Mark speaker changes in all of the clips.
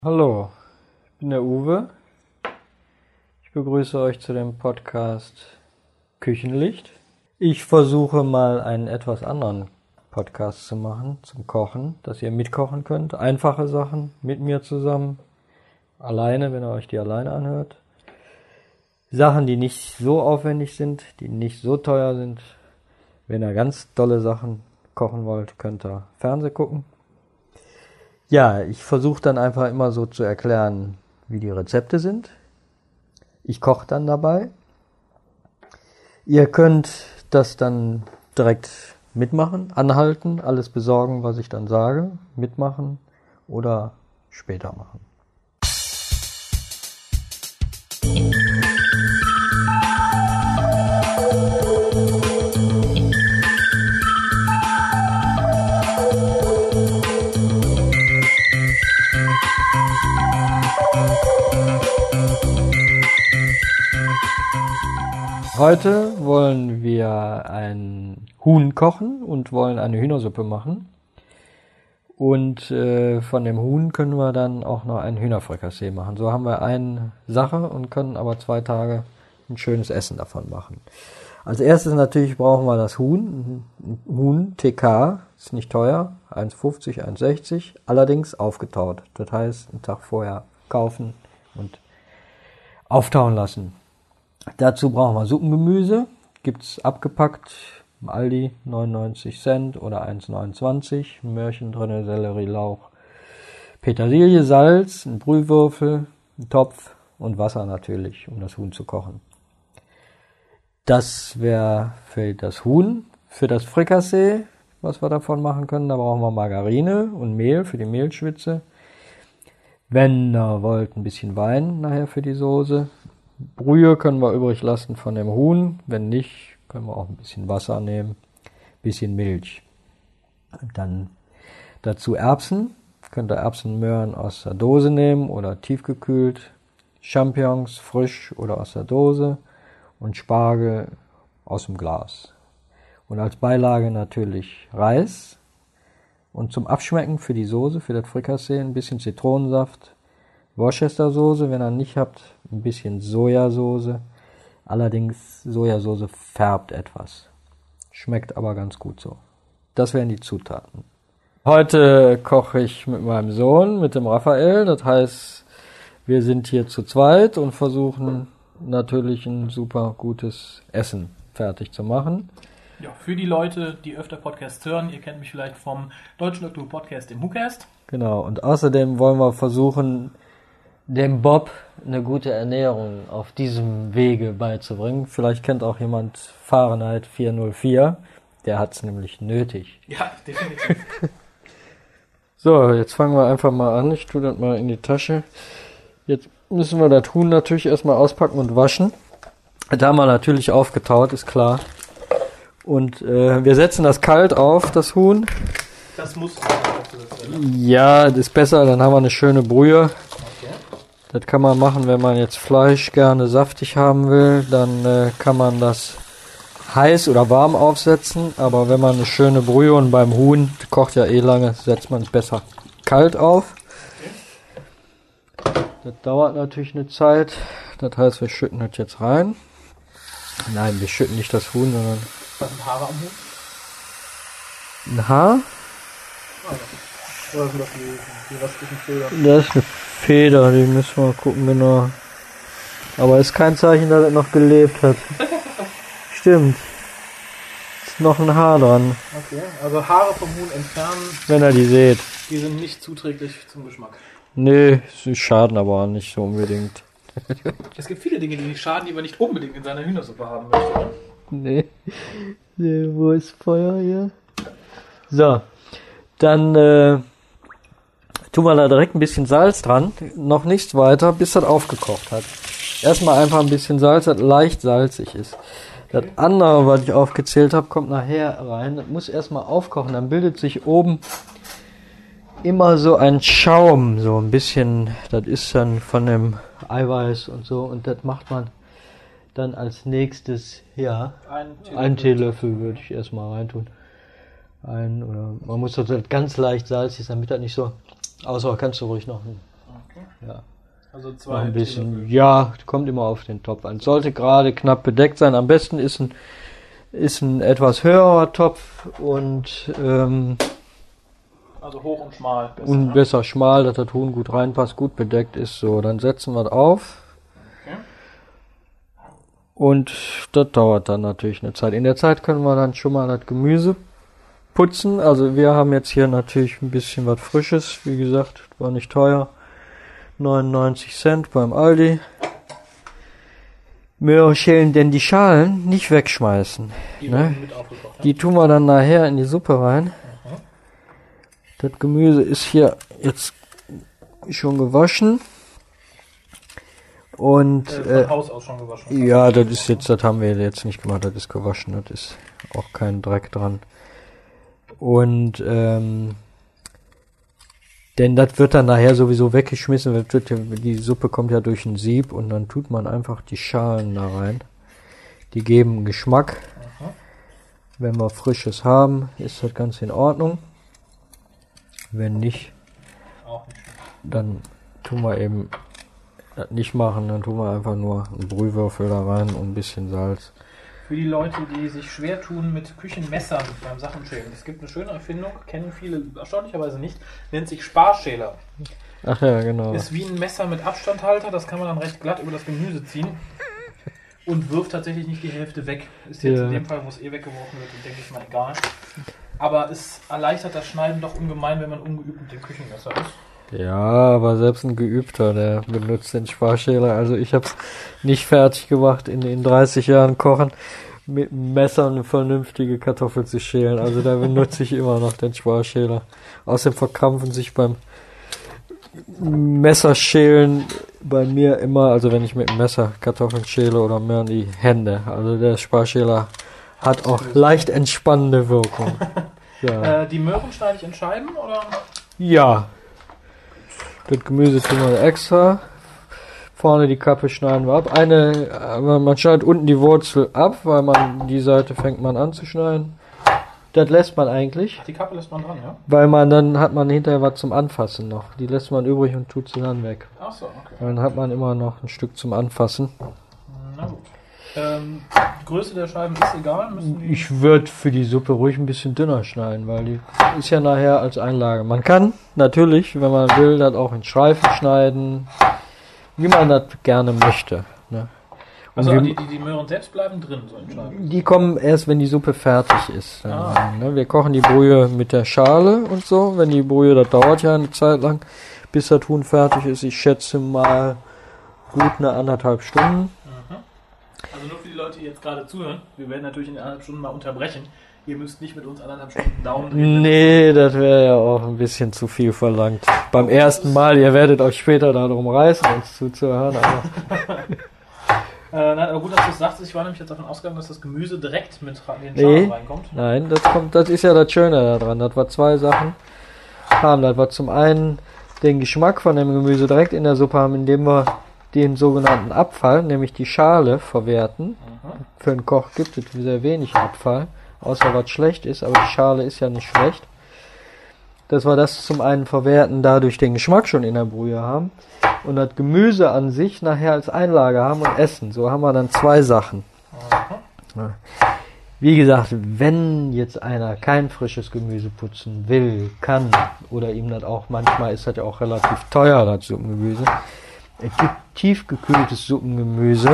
Speaker 1: Hallo, ich bin der Uwe. Ich begrüße euch zu dem Podcast Küchenlicht. Ich versuche mal einen etwas anderen Podcast zu machen zum Kochen, dass ihr mitkochen könnt. Einfache Sachen mit mir zusammen, alleine, wenn ihr euch die alleine anhört. Sachen, die nicht so aufwendig sind, die nicht so teuer sind. Wenn ihr ganz tolle Sachen kochen wollt, könnt ihr Fernsehen gucken. Ja, ich versuche dann einfach immer so zu erklären, wie die Rezepte sind. Ich koche dann dabei. Ihr könnt das dann direkt mitmachen, anhalten, alles besorgen, was ich dann sage, mitmachen oder später machen. Heute wollen wir ein Huhn kochen und wollen eine Hühnersuppe machen. Und von dem Huhn können wir dann auch noch ein Hühnerfrikassee machen. So haben wir eine Sache und können aber 2 Tage ein schönes Essen davon machen. Als erstes natürlich brauchen wir das Huhn. Ein Huhn TK, ist nicht teuer, 1,50, 1,60, allerdings aufgetaut. Das heißt, einen Tag vorher kaufen und auftauen lassen. Dazu brauchen wir Suppengemüse, gibt's abgepackt im Aldi, 99 Cent oder 1,29, ein Möhrchen drin, Sellerie, Lauch, Petersilie, Salz, ein Brühwürfel, ein Topf und Wasser natürlich, um das Huhn zu kochen. Das wäre für das Huhn. Für das Frikassee, was wir davon machen können, da brauchen wir Margarine und Mehl für die Mehlschwitze. Wenn ihr wollt, ein bisschen Wein nachher für die Soße. Brühe können wir übrig lassen von dem Huhn. Wenn nicht, können wir auch ein bisschen Wasser nehmen, ein bisschen Milch. Und dann dazu Erbsen. Könnt ihr Erbsenmöhren aus der Dose nehmen oder tiefgekühlt. Champignons frisch oder aus der Dose. Und Spargel aus dem Glas. Und als Beilage natürlich Reis. Und zum Abschmecken für die Soße, für das Frikassee, ein bisschen Zitronensaft. Worcestersoße, wenn ihr nicht habt, ein bisschen Sojasauce. Allerdings Sojasauce färbt etwas. Schmeckt aber ganz gut so. Das wären die Zutaten. Heute koche ich mit meinem Sohn, mit dem Raphael. Das heißt, wir sind hier zu zweit und versuchen natürlich ein super gutes Essen fertig zu machen.
Speaker 2: Ja, für die Leute, die öfter Podcasts hören, ihr kennt mich vielleicht vom Deutschen Oktober Podcast im WhoCast.
Speaker 1: Genau, und außerdem wollen wir versuchen, dem Bob eine gute Ernährung auf diesem Wege beizubringen. Vielleicht kennt auch jemand Fahrenheit 404, der hat es nämlich nötig.
Speaker 2: Ja, definitiv.
Speaker 1: So, jetzt fangen wir einfach mal an. Ich tue das mal in die Tasche. Jetzt müssen wir das Huhn natürlich erstmal auspacken und waschen. Da haben wir natürlich aufgetaut, ist klar. Und wir setzen das kalt auf, das Huhn.
Speaker 2: Das muss
Speaker 1: Ja, das ist besser, dann haben wir eine schöne Brühe. Das kann man machen, wenn man jetzt Fleisch gerne saftig haben will, dann kann man das heiß oder warm aufsetzen, aber wenn man eine schöne Brühe und beim Huhn, kocht ja eh lange, setzt man es besser kalt auf. Das dauert natürlich eine Zeit, das heißt, wir schütten das jetzt rein. Nein, wir schütten nicht das Huhn, sondern...
Speaker 2: Was sind Haare am Huhn?
Speaker 1: Ein Haar?
Speaker 2: Oder sind das die restlichen Federn?
Speaker 1: Das ist eine Feder, die müssen wir mal gucken, genau. Aber ist kein Zeichen, dass er noch gelebt hat. Stimmt. Ist noch ein Haar dran.
Speaker 2: Okay, also Haare vom Huhn entfernen.
Speaker 1: Wenn ihr die seht.
Speaker 2: Die sind nicht zuträglich zum Geschmack.
Speaker 1: Nee, sie schaden aber auch nicht so unbedingt.
Speaker 2: Es gibt viele Dinge, die nicht schaden, die man nicht unbedingt in seiner Hühnersuppe haben möchte, oder?
Speaker 1: Nee. Wo ist Feuer hier? So. Dann tun wir da direkt ein bisschen Salz dran. Noch nichts weiter, bis das aufgekocht hat. Erstmal einfach ein bisschen Salz, das leicht salzig ist. Okay. Das andere, was ich aufgezählt habe, kommt nachher rein. Das muss erstmal aufkochen. Dann bildet sich oben immer so ein Schaum. So ein bisschen, das ist dann von dem Eiweiß und so. Und das macht man dann als nächstes, ja, ein Teelöffel würde ich erstmal reintun. Oder man muss das ganz leicht salzig, damit das nicht so, außer kannst du ruhig noch. Ja.
Speaker 2: Also
Speaker 1: Noch
Speaker 2: 2
Speaker 1: ein bisschen,
Speaker 2: Teelöffel.
Speaker 1: ja, kommt immer auf den Topf an. Sollte gerade knapp bedeckt sein. Am besten ist ein etwas höherer Topf und
Speaker 2: Also hoch und schmal.
Speaker 1: besser schmal, dass das Huhn gut reinpasst, gut bedeckt ist. So, dann setzen wir es auf.
Speaker 2: Okay.
Speaker 1: Und das dauert dann natürlich eine Zeit. In der Zeit können wir dann schon mal das Gemüse putzen. Also wir haben jetzt hier natürlich ein bisschen was Frisches. Wie gesagt, war nicht teuer. 99 Cent beim Aldi. Wir schälen denn die Schalen nicht wegschmeißen.
Speaker 2: Die
Speaker 1: Ne?
Speaker 2: werden mit aufgekocht. Ne?
Speaker 1: Die tun wir dann nachher in die Suppe rein. Das Gemüse ist hier jetzt schon gewaschen. Und
Speaker 2: Von Haus aus schon gewaschen.
Speaker 1: ja, das haben wir jetzt nicht gemacht, das ist gewaschen, das ist auch kein Dreck dran. Und denn das wird dann nachher sowieso weggeschmissen, die Suppe kommt ja durch ein Sieb und dann tut man einfach die Schalen da rein. Die geben Geschmack. Wenn wir Frisches haben, ist das ganz in Ordnung. Wenn nicht,
Speaker 2: Auch nicht schlecht.
Speaker 1: dann tun wir eben das nicht machen, dann tun wir einfach nur einen Brühwürfel da rein und ein bisschen Salz.
Speaker 2: Für die Leute, die sich schwer tun mit Küchenmessern beim Sachenschälen. Es gibt eine schöne Erfindung, kennen viele erstaunlicherweise nicht, nennt sich Sparschäler.
Speaker 1: Ach ja, genau.
Speaker 2: Ist wie ein Messer mit Abstandhalter, das kann man dann recht glatt über das Gemüse ziehen und wirft tatsächlich nicht die Hälfte weg. Ist jetzt
Speaker 1: Ja.
Speaker 2: in dem Fall, wo es weggeworfen wird, denke ich mal egal. Aber es erleichtert das Schneiden doch ungemein, wenn man ungeübt mit dem Küchenmesser ist.
Speaker 1: Ja, aber selbst ein Geübter, der benutzt den Sparschäler. Also ich habe es nicht fertig gemacht, in 30 Jahren Kochen, mit einem Messer eine vernünftige Kartoffel zu schälen. Also da benutze ich immer noch den Sparschäler. Außerdem verkrampfen sich beim Messerschälen bei mir immer, also wenn ich mit dem Messer Kartoffeln schäle oder mehr, die Hände. Also der Sparschäler hat auch leicht entspannende Wirkung. Ja.
Speaker 2: Die Möhren schneide ich in Scheiben, oder?
Speaker 1: Ja. Das Gemüse tun wir extra. Vorne die Kappe schneiden wir ab. Man schneidet unten die Wurzel ab, weil die Seite fängt man an zu schneiden. Das lässt man eigentlich,
Speaker 2: Die Kappe lässt man dran, ja?
Speaker 1: weil dann hat man hinterher was zum Anfassen noch. Die lässt man übrig und tut sie dann weg.
Speaker 2: Ach so, okay.
Speaker 1: Dann hat man immer noch ein Stück zum Anfassen.
Speaker 2: Na gut. Die Größe der Scheiben ist egal, müssen die...
Speaker 1: Ich würde für die Suppe ruhig ein bisschen dünner schneiden, weil die ist ja nachher als Einlage. Man kann natürlich, wenn man will, das auch in Streifen schneiden, wie man das gerne möchte. Ne? Und
Speaker 2: Also
Speaker 1: wir-
Speaker 2: die Möhren selbst bleiben drin, so in Scheiben.
Speaker 1: die kommen erst, wenn die Suppe fertig ist.
Speaker 2: Ah.
Speaker 1: Ne? Wir kochen die Brühe mit der Schale und so. Wenn die Brühe, das dauert ja eine Zeit lang, bis das Huhn fertig ist. Ich schätze mal gut eine 1,5 Stunden.
Speaker 2: Also nur für die Leute, die jetzt gerade zuhören, wir werden natürlich in 1,5 Stunden mal unterbrechen. Ihr müsst nicht mit uns 1,5 Stunden Daumen reden.
Speaker 1: Nee, das wäre ja auch ein bisschen zu viel verlangt. Beim ersten Mal, ihr werdet euch später darum reißen, uns zuzuhören. Aber
Speaker 2: Nein, aber gut, dass du es sagst. Ich war nämlich jetzt davon ausgegangen, dass das Gemüse direkt mit den
Speaker 1: Nee.
Speaker 2: Schalen reinkommt.
Speaker 1: nein, das ist ja das Schöne daran. Das war zwei Sachen haben. Das war zum einen den Geschmack von dem Gemüse direkt in der Suppe haben, indem wir den sogenannten Abfall, nämlich die Schale, verwerten. Für einen Koch gibt es sehr wenig Abfall, außer was schlecht ist, aber die Schale ist ja nicht schlecht. Dass wir das zum einen verwerten, dadurch den Geschmack schon in der Brühe haben und das Gemüse an sich nachher als Einlage haben und essen. So haben wir dann zwei Sachen. Ja. Wie gesagt, wenn jetzt einer kein frisches Gemüse putzen will, kann, oder ihm das auch, manchmal ist das ja auch relativ teuer, das Suppengemüse. Es gibt tiefgekühltes Suppengemüse.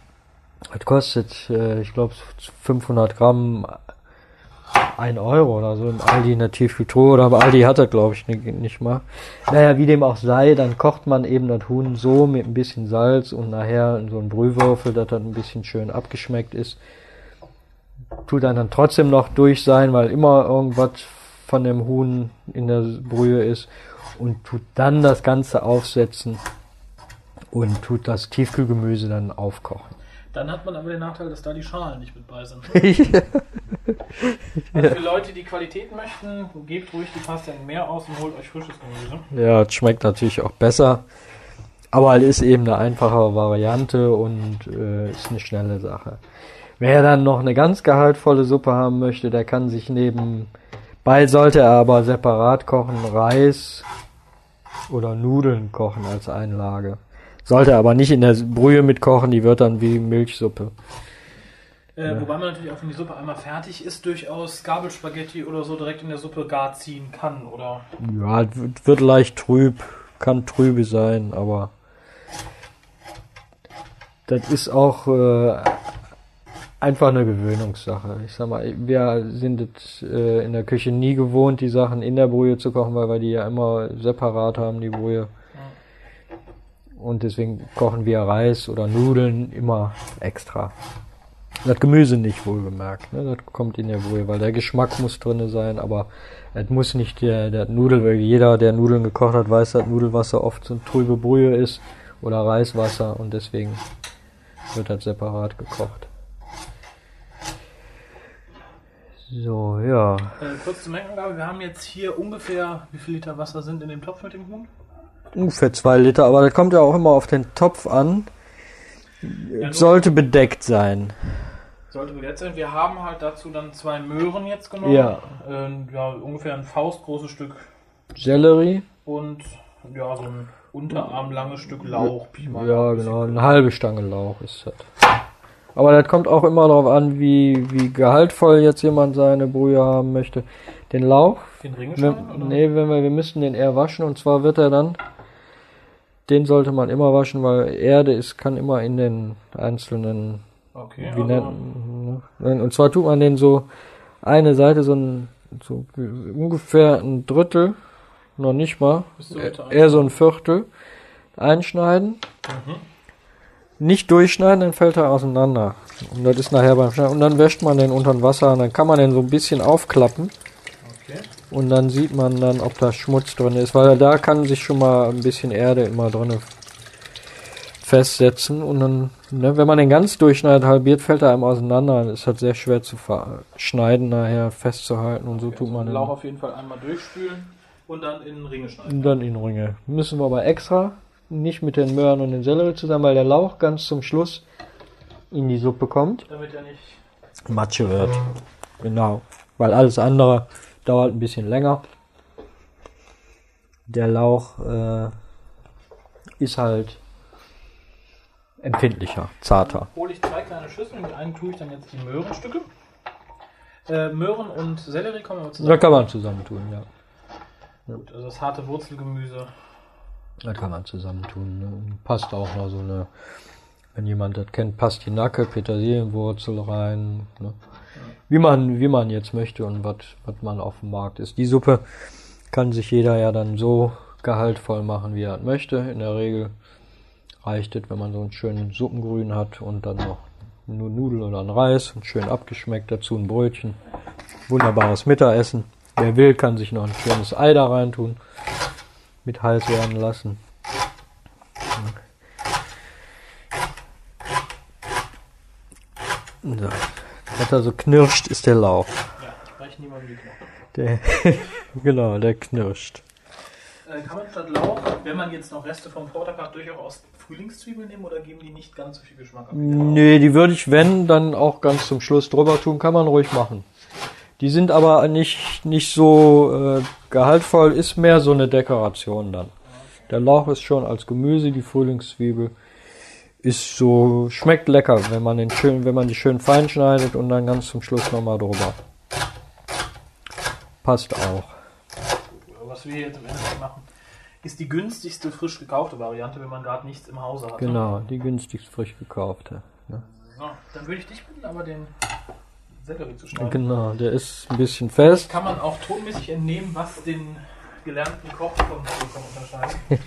Speaker 1: Das kostet, ich glaube, 500 Gramm 1 Euro oder so im Aldi in der Tiefkühltruhe. Oder aber Aldi hat das, glaube ich, nicht mal. Naja, wie dem auch sei, dann kocht man eben das Huhn so mit ein bisschen Salz und nachher in so einen Brühwürfel, dass das ein bisschen schön abgeschmeckt ist. Tut dann trotzdem noch durch sein, weil immer irgendwas von dem Huhn in der Brühe ist. Und tut dann das Ganze aufsetzen und tut das Tiefkühlgemüse dann aufkochen.
Speaker 2: Dann hat man aber den Nachteil, dass da die Schalen nicht mit bei sind. Also für Leute, die Qualität möchten, gebt ruhig die Pasta in mehr aus und holt euch frisches Gemüse.
Speaker 1: Ja, es schmeckt natürlich auch besser, aber es ist eben eine einfache Variante und ist eine schnelle Sache. Wer dann noch eine ganz gehaltvolle Suppe haben möchte, der kann sich nebenbei, sollte er aber separat kochen, Reis Oder Nudeln kochen als Einlage. Sollte aber nicht in der Brühe mitkochen, die wird dann wie Milchsuppe.
Speaker 2: Wobei man natürlich auch, wenn die Suppe einmal fertig ist, durchaus Gabelspaghetti oder so direkt in der Suppe gar ziehen kann, oder?
Speaker 1: Ja, wird leicht trüb, kann trübe sein, aber das ist auch einfach eine Gewöhnungssache. Ich sag mal, wir sind es in der Küche nie gewohnt, die Sachen in der Brühe zu kochen, weil wir die ja immer separat haben, die Brühe. Und deswegen kochen wir Reis oder Nudeln immer extra. Das Gemüse nicht, wohlgemerkt, ne? Das kommt in der Brühe, weil der Geschmack muss drinne sein, aber es muss nicht der Nudel, weil jeder, der Nudeln gekocht hat, weiß, dass Nudelwasser oft so eine trübe Brühe ist oder Reiswasser und deswegen wird das separat gekocht. So, ja.
Speaker 2: Kurz zur Mengenangabe, wir haben jetzt hier ungefähr, wie viel Liter Wasser sind in dem Topf mit dem Huhn?
Speaker 1: Ungefähr 2 Liter, aber das kommt ja auch immer auf den Topf an.
Speaker 2: Ja,
Speaker 1: sollte bedeckt sein.
Speaker 2: Sollte bedeckt sein. Wir haben halt dazu dann 2 Möhren jetzt genommen.
Speaker 1: Ja.
Speaker 2: Ja, ungefähr ein faustgroßes Stück
Speaker 1: Sellerie.
Speaker 2: Und ja, so ein unterarmlanges Stück Lauch.
Speaker 1: Ja, genau, eine halbe Stange Lauch ist das. Aber das kommt auch immer darauf an, wie gehaltvoll jetzt jemand seine Brühe haben möchte. Den Lauch,
Speaker 2: Den Ringe schneiden,
Speaker 1: wir müssen den eher waschen und zwar wird er dann, den sollte man immer waschen, weil Erde kann immer in den einzelnen,
Speaker 2: okay,
Speaker 1: und zwar tut man den so, eine Seite so ungefähr ein Drittel, noch nicht mal, eher so ein Viertel, einschneiden. Nicht durchschneiden, dann fällt er auseinander. Und das ist nachher beim Schneiden. Und dann wäscht man den unter dem Wasser und dann kann man den so ein bisschen aufklappen.
Speaker 2: Okay.
Speaker 1: Und dann sieht man dann, ob da Schmutz drin ist. Weil da kann sich schon mal ein bisschen Erde immer drin festsetzen. Und dann, ne, wenn man den ganz durchschneidet, halbiert, fällt er einem auseinander. Dann ist halt sehr schwer zu schneiden, nachher festzuhalten. Und so
Speaker 2: okay,
Speaker 1: tut man
Speaker 2: den
Speaker 1: den.
Speaker 2: Lauch auf jeden Fall einmal durchspülen und dann in Ringe schneiden.
Speaker 1: Und dann in Ringe. Müssen wir aber extra. Nicht mit den Möhren und den Sellerie zusammen, weil der Lauch ganz zum Schluss in die Suppe kommt.
Speaker 2: Damit er nicht
Speaker 1: Matsche wird. Genau. Weil alles andere dauert ein bisschen länger. Der Lauch ist halt empfindlicher, zarter.
Speaker 2: hole ich 2 kleine Schüsseln. In die einen tue ich dann jetzt die Möhrenstücke. Möhren und Sellerie kommen aber zusammen.
Speaker 1: Da kann man zusammen tun, ja.
Speaker 2: Gut, also das harte Wurzelgemüse.
Speaker 1: Das kann man zusammentun. Ne? Passt auch noch so eine, wenn jemand das kennt, Pastinake, Petersilienwurzel rein. Ne? Wie man jetzt möchte und was man auf dem Markt ist. Die Suppe kann sich jeder ja dann so gehaltvoll machen, wie er es möchte. In der Regel reicht es, wenn man so einen schönen Suppengrün hat und dann noch nur Nudeln oder einen Reis und schön abgeschmeckt, dazu ein Brötchen. Wunderbares Mittagessen. Wer will, kann sich noch ein schönes Ei da reintun. Mit heiß werden lassen. So. Was da so knirscht, ist der Lauch.
Speaker 2: Ja, reicht niemandem die Knochen.
Speaker 1: Genau, der knirscht.
Speaker 2: Kann man statt Lauch, wenn man jetzt noch Reste vom Vortag hat, durchaus Frühlingszwiebeln nehmen oder geben die nicht ganz so viel Geschmack ab?
Speaker 1: Nee, die würde ich, wenn, dann auch ganz zum Schluss drüber tun. Kann man ruhig machen. Die sind aber nicht so gehaltvoll, ist mehr so eine Dekoration dann. Der Lauch ist schon als Gemüse, die Frühlingszwiebel ist so, schmeckt lecker, wenn man die schön fein schneidet und dann ganz zum Schluss nochmal drüber. Passt auch.
Speaker 2: Was wir jetzt im Endeffekt machen, ist die günstigste frisch gekaufte Variante, wenn man gerade nichts im Hause hat.
Speaker 1: Genau, die günstigst frisch gekaufte. Ne?
Speaker 2: So, dann würde ich dich bitten, aber den Sellerie zu schneiden.
Speaker 1: Genau, der ist ein bisschen fest.
Speaker 2: Kann man auch tonmäßig entnehmen, was den gelernten Koch vom unterscheidet.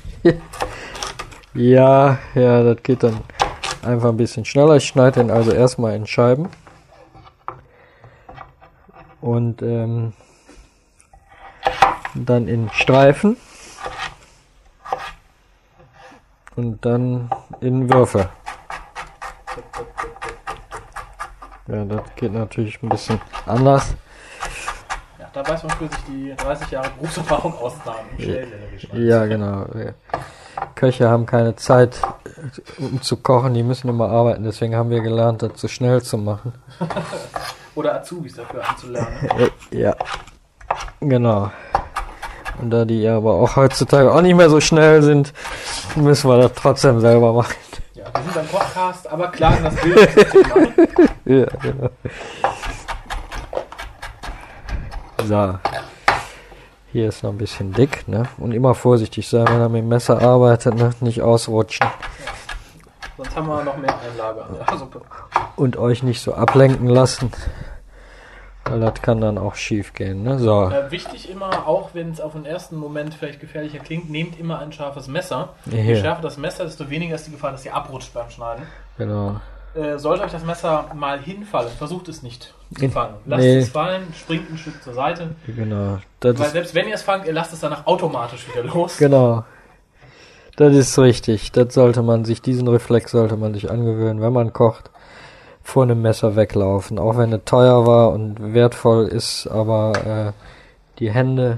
Speaker 1: Ja, das geht dann einfach ein bisschen schneller. Ich schneide den also erstmal in Scheiben. Und dann in Streifen. Und dann in Würfel. Ja, das geht natürlich ein bisschen anders.
Speaker 2: Ja, da weiß man für sich die 30 Jahre Berufserfahrung ausnahmen.
Speaker 1: Ja, genau. Köche haben keine Zeit, um zu kochen, die müssen immer arbeiten. Deswegen haben wir gelernt, das so schnell zu machen.
Speaker 2: Oder Azubis dafür anzulernen.
Speaker 1: Ja, genau. Und da die aber auch heutzutage auch nicht mehr so schnell sind, müssen wir das trotzdem selber machen.
Speaker 2: Ja, wir sind beim Podcast, aber klagen das Bild nicht Thema.
Speaker 1: Ja, genau. So. Hier ist noch ein bisschen dick, ne? Und immer vorsichtig sein, wenn er mit dem Messer arbeitet, ne? Nicht ausrutschen.
Speaker 2: Sonst haben wir noch mehr Einlage an der Suppe.
Speaker 1: Und euch nicht so ablenken lassen. Weil das kann dann auch schief gehen, ne? So.
Speaker 2: Wichtig immer, auch wenn es auf den ersten Moment vielleicht gefährlicher klingt, nehmt immer ein scharfes Messer.
Speaker 1: Ja.
Speaker 2: Je schärfer das Messer, desto weniger ist die Gefahr, dass ihr abrutscht beim Schneiden.
Speaker 1: Genau.
Speaker 2: Sollte euch das Messer mal hinfallen, versucht es nicht zu fangen. Lasst
Speaker 1: Nee.
Speaker 2: es fallen, springt ein Stück zur Seite.
Speaker 1: Genau. Das
Speaker 2: Weil
Speaker 1: ist,
Speaker 2: selbst wenn ihr es fangt, ihr lasst es danach automatisch wieder los.
Speaker 1: genau. Das ist richtig. Diesen Reflex sollte man sich angewöhnen, wenn man kocht, vor einem Messer weglaufen. Auch wenn es teuer war und wertvoll ist, aber die Hände,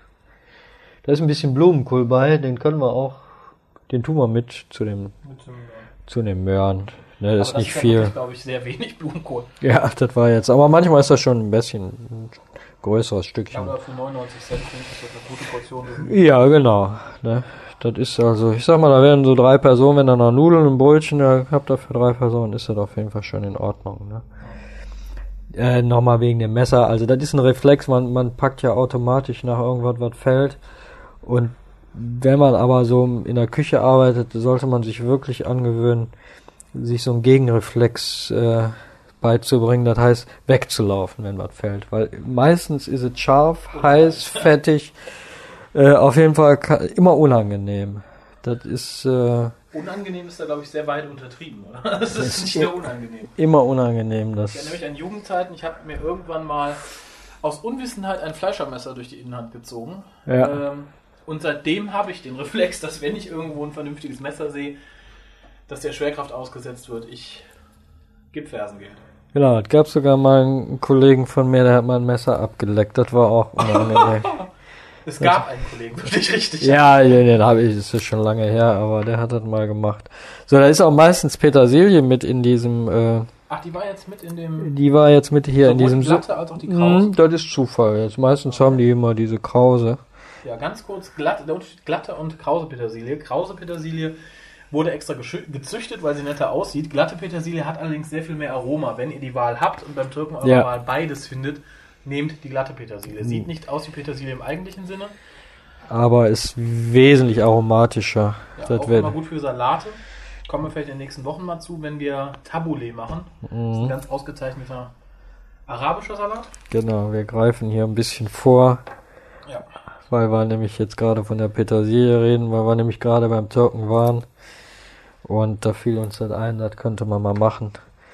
Speaker 1: da ist ein bisschen Blumenkohl bei, den tun wir mit zu dem Möhren. Ne, das ist nicht viel.
Speaker 2: Das ist, glaube ich, sehr wenig Blumenkohl.
Speaker 1: Ja, das war jetzt. Aber manchmal ist das schon ein bisschen ein größeres Stückchen.
Speaker 2: Aber für 99 Cent finde ich das eine gute Portion.
Speaker 1: Ja, genau. Ne? Das ist also, ich sag mal, da wären so 3 Personen, wenn da noch Nudeln und Brötchen habt ihr für 3 Personen, ist das auf jeden Fall schon in Ordnung. Ne? Nochmal wegen dem Messer. Also das ist ein Reflex, man packt ja automatisch nach irgendwas, was fällt. Und wenn man aber so in der Küche arbeitet, sollte man sich wirklich angewöhnen, sich so einen Gegenreflex beizubringen, das heißt wegzulaufen, wenn was fällt, weil meistens ist es scharf, heiß, fettig, auf jeden Fall immer unangenehm. Das ist
Speaker 2: unangenehm ist da, glaube ich, sehr weit untertrieben, oder? Das ist nicht nur unangenehm.
Speaker 1: immer unangenehm.
Speaker 2: Ich erinnere mich an Jugendzeiten, ich habe mir irgendwann mal aus Unwissenheit ein Fleischermesser durch die Innenhand gezogen.
Speaker 1: Ja.
Speaker 2: Und seitdem habe ich den Reflex, dass wenn ich irgendwo ein vernünftiges Messer sehe, dass der Schwerkraft ausgesetzt wird, ich gebe Fersengeld.
Speaker 1: Genau, es gab sogar mal einen Kollegen von mir, der hat mal ein Messer abgeleckt, das war auch unangenehm.
Speaker 2: Es gab einen Kollegen, wirklich richtig.
Speaker 1: Ja, den habe ich, das ist schon lange her, aber der hat das mal gemacht. So, da ist auch meistens Petersilie mit in diesem,
Speaker 2: Ach, die war jetzt mit in dem...
Speaker 1: die war jetzt mit hier in diesem...
Speaker 2: die glatte als auch die Krause.
Speaker 1: Das ist Zufall jetzt. Meistens haben die immer diese Krause.
Speaker 2: Ja, ganz kurz, glatte und krause Petersilie. Krause Petersilie wurde extra gezüchtet, weil sie netter aussieht. Glatte Petersilie hat allerdings sehr viel mehr Aroma. Wenn ihr die Wahl habt und beim Türken eurer Wahl beides findet, nehmt die glatte Petersilie. Sieht nicht aus wie Petersilie im eigentlichen Sinne.
Speaker 1: Aber ist wesentlich aromatischer.
Speaker 2: Ja,
Speaker 1: das
Speaker 2: auch immer gut für Salate. Kommen wir vielleicht in den nächsten Wochen mal zu, wenn wir Tabbouleh machen. Das ist ein ganz ausgezeichneter arabischer Salat.
Speaker 1: Genau, wir greifen hier ein bisschen vor.
Speaker 2: Ja.
Speaker 1: Weil wir nämlich jetzt gerade von der Petersilie reden, weil wir nämlich gerade beim Türken waren. Und da fiel uns das ein, das könnte man mal machen.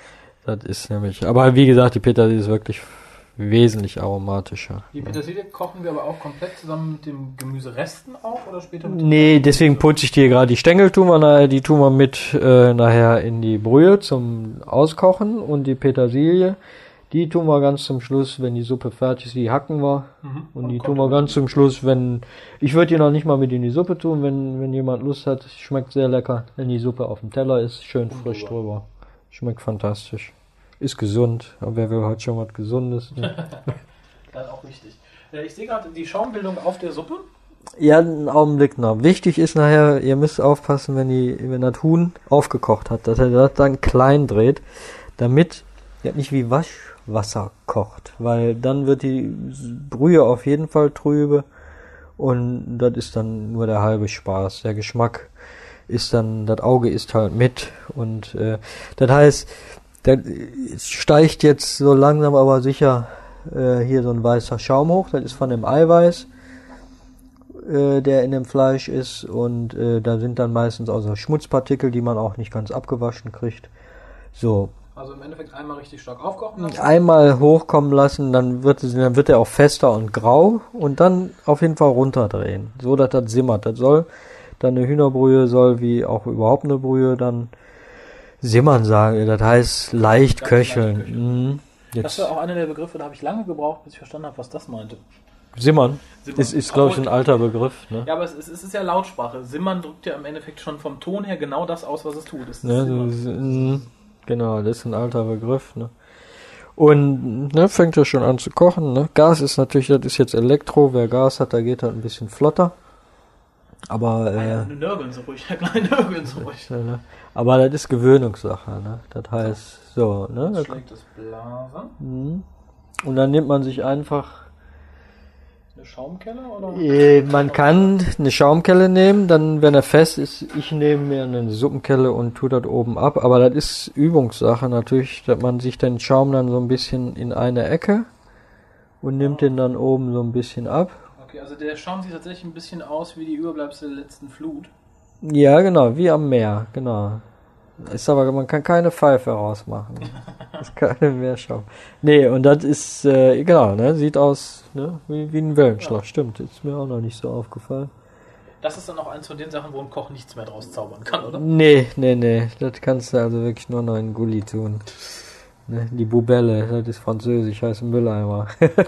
Speaker 1: Das ist nämlich, aber wie gesagt, die Petersilie ist wirklich wesentlich aromatischer.
Speaker 2: Die Petersilie kochen wir aber auch komplett zusammen mit dem Gemüseresten auf oder später mit
Speaker 1: Nee, deswegen putze ich die gerade. Die Stängel tun wir mit nachher in die Brühe zum Auskochen und die Petersilie, die tun wir ganz zum Schluss, wenn die Suppe fertig ist, die hacken wir. Und die tun wir ganz zum Schluss, ich würde die noch nicht mal mit in die Suppe tun, wenn jemand Lust hat. Schmeckt sehr lecker, wenn die Suppe auf dem Teller ist, schön frisch drüber. Schmeckt fantastisch. Ist gesund, aber wer will heute schon was Gesundes? Ne?
Speaker 2: Dann auch richtig. Ich sehe gerade die Schaumbildung auf der Suppe.
Speaker 1: Ja, einen Augenblick noch. Wichtig ist nachher, ihr müsst aufpassen, wenn das Huhn aufgekocht hat, dass er das dann klein dreht, damit nicht wie Waschwasser kocht, weil dann wird die Brühe auf jeden Fall trübe und das ist dann nur der halbe Spaß. Der Geschmack ist dann, das Auge isst halt mit und das heißt, da steigt jetzt so langsam aber sicher hier so ein weißer Schaum hoch, das ist von dem Eiweiß, der in dem Fleisch ist und da sind dann meistens auch so Schmutzpartikel, die man auch nicht ganz abgewaschen kriegt. So.
Speaker 2: Also im Endeffekt einmal richtig stark aufkochen lassen.
Speaker 1: Einmal hochkommen lassen, dann wird er auch fester und grau und dann auf jeden Fall runterdrehen, so dass das simmert. Das soll dann eine Hühnerbrühe soll wie auch überhaupt eine Brühe dann simmern sagen, das heißt leicht köcheln.
Speaker 2: Das war auch einer der Begriffe, da habe ich lange gebraucht, bis ich verstanden habe, was das meinte.
Speaker 1: Simmern. Ist glaube ich, ein alter Begriff. Ne?
Speaker 2: Ja, aber es ist ja Lautsprache. Simmern drückt ja im Endeffekt schon vom Ton her genau das aus, was es tut.
Speaker 1: Genau, das ist ein alter Begriff. Ne? Und ne, fängt ja schon an zu kochen. Ne? Gas ist natürlich, das ist jetzt Elektro. Wer Gas hat, da geht das ein bisschen flotter. Aber
Speaker 2: nörgeln so ruhig, nörgeln so ruhig.
Speaker 1: Ne? Aber das ist Gewöhnungssache. Ne? Das heißt so. Ne?
Speaker 2: Das schlägt das Blasen.
Speaker 1: Und dann nimmt man sich einfach
Speaker 2: eine Schaumkelle oder?
Speaker 1: Man kann eine Schaumkelle nehmen, dann wenn er fest ist, ich nehme mir eine Suppenkelle und tue das oben ab, aber das ist Übungssache natürlich, dass man sich den Schaum dann so ein bisschen in eine Ecke und nimmt den dann oben so ein bisschen ab.
Speaker 2: Okay, also der Schaum sieht tatsächlich ein bisschen aus wie die Überbleibsel der letzten Flut.
Speaker 1: Ja, genau, wie am Meer, genau. Ist aber, man kann keine Pfeife rausmachen. Das ist keine Meerschaum. Nee, und das ist, genau, ne, sieht aus, ne, wie ein Wellenschlag, stimmt, ist mir auch noch nicht so aufgefallen.
Speaker 2: Das ist dann auch eins von den Sachen, wo ein Koch nichts mehr draus zaubern kann, oder?
Speaker 1: Nee, das kannst du also wirklich nur noch in Gulli tun. Ne, die Bubelle, das ist französisch, heißt Mülleimer.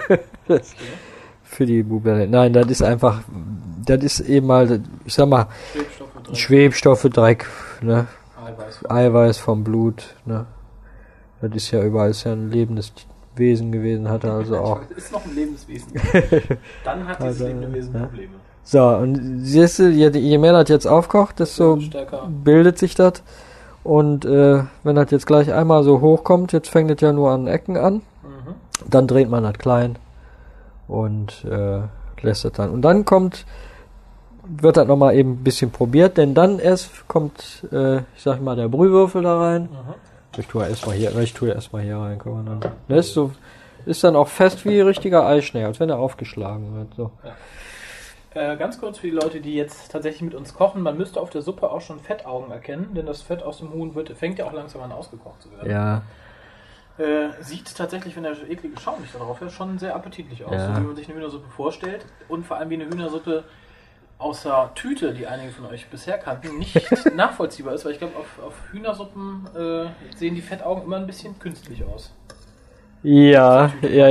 Speaker 1: Für die Bubelle. Nein, das ist einfach, das ist eben mal, ich sag mal, Schwebstoffe, Dreck, ne? Eiweiß vom Blut, ne? Das ist ja überall, ist ja ein lebendes Wesen gewesen, hatte also auch.
Speaker 2: Ist noch ein lebendes Wesen. Dann hat dieses lebende Wesen Probleme.
Speaker 1: So, und siehst du, je mehr das jetzt aufkocht, desto bildet sich das. Und wenn das jetzt gleich einmal so hochkommt, jetzt fängt es ja nur an Ecken an, dann dreht man das klein und lässt das dann. Und dann wird das nochmal eben ein bisschen probiert, denn dann erst kommt, ich sag mal, der Brühwürfel da rein. Ich tue erstmal hier rein. Guck mal, dann. Das ist dann auch fest wie richtiger Eischnee, als wenn er aufgeschlagen wird. So.
Speaker 2: Ja. Ganz kurz für die Leute, die jetzt tatsächlich mit uns kochen, man müsste auf der Suppe auch schon Fettaugen erkennen, denn das Fett aus dem Huhn fängt ja auch langsam an ausgekocht zu werden.
Speaker 1: Ja.
Speaker 2: Sieht tatsächlich, wenn der eklige Schaum nicht darauf ist, schon sehr appetitlich aus,
Speaker 1: ja.
Speaker 2: So wie man sich eine Hühnersuppe vorstellt. Und vor allem wie eine Hühnersuppe außer Tüte, die einige von euch bisher kannten, nicht nachvollziehbar ist, weil ich glaube, auf Hühnersuppen sehen die Fettaugen immer ein bisschen künstlich aus.
Speaker 1: Ja.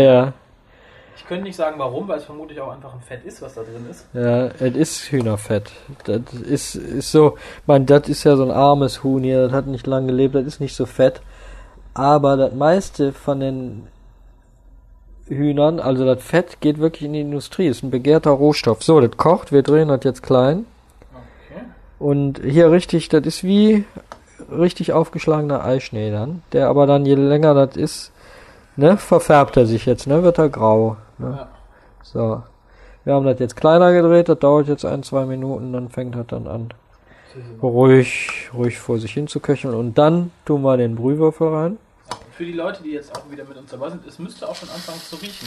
Speaker 2: Ich könnte nicht sagen, warum, weil es vermutlich auch einfach ein Fett ist, was da drin ist.
Speaker 1: Ja, es ist Hühnerfett. Das ist so, das ist ja so ein armes Huhn hier, das hat nicht lange gelebt, das ist nicht so fett. Aber das meiste von den Hühnern, also das Fett geht wirklich in die Industrie, ist ein begehrter Rohstoff. So, das kocht, wir drehen das jetzt klein.
Speaker 2: Okay.
Speaker 1: Und hier richtig, das ist wie richtig aufgeschlagener Eischnee dann, der aber dann, je länger das ist, ne, verfärbt er sich jetzt, ne, wird er grau. Ne?
Speaker 2: Ja.
Speaker 1: So, wir haben das jetzt kleiner gedreht, das dauert jetzt 1-2 Minuten, dann fängt das dann an, ruhig vor sich hin zu köcheln und dann tun wir den Brühwürfel rein.
Speaker 2: Für die Leute, die jetzt auch wieder mit uns dabei sind, es müsste auch schon anfangen zu riechen.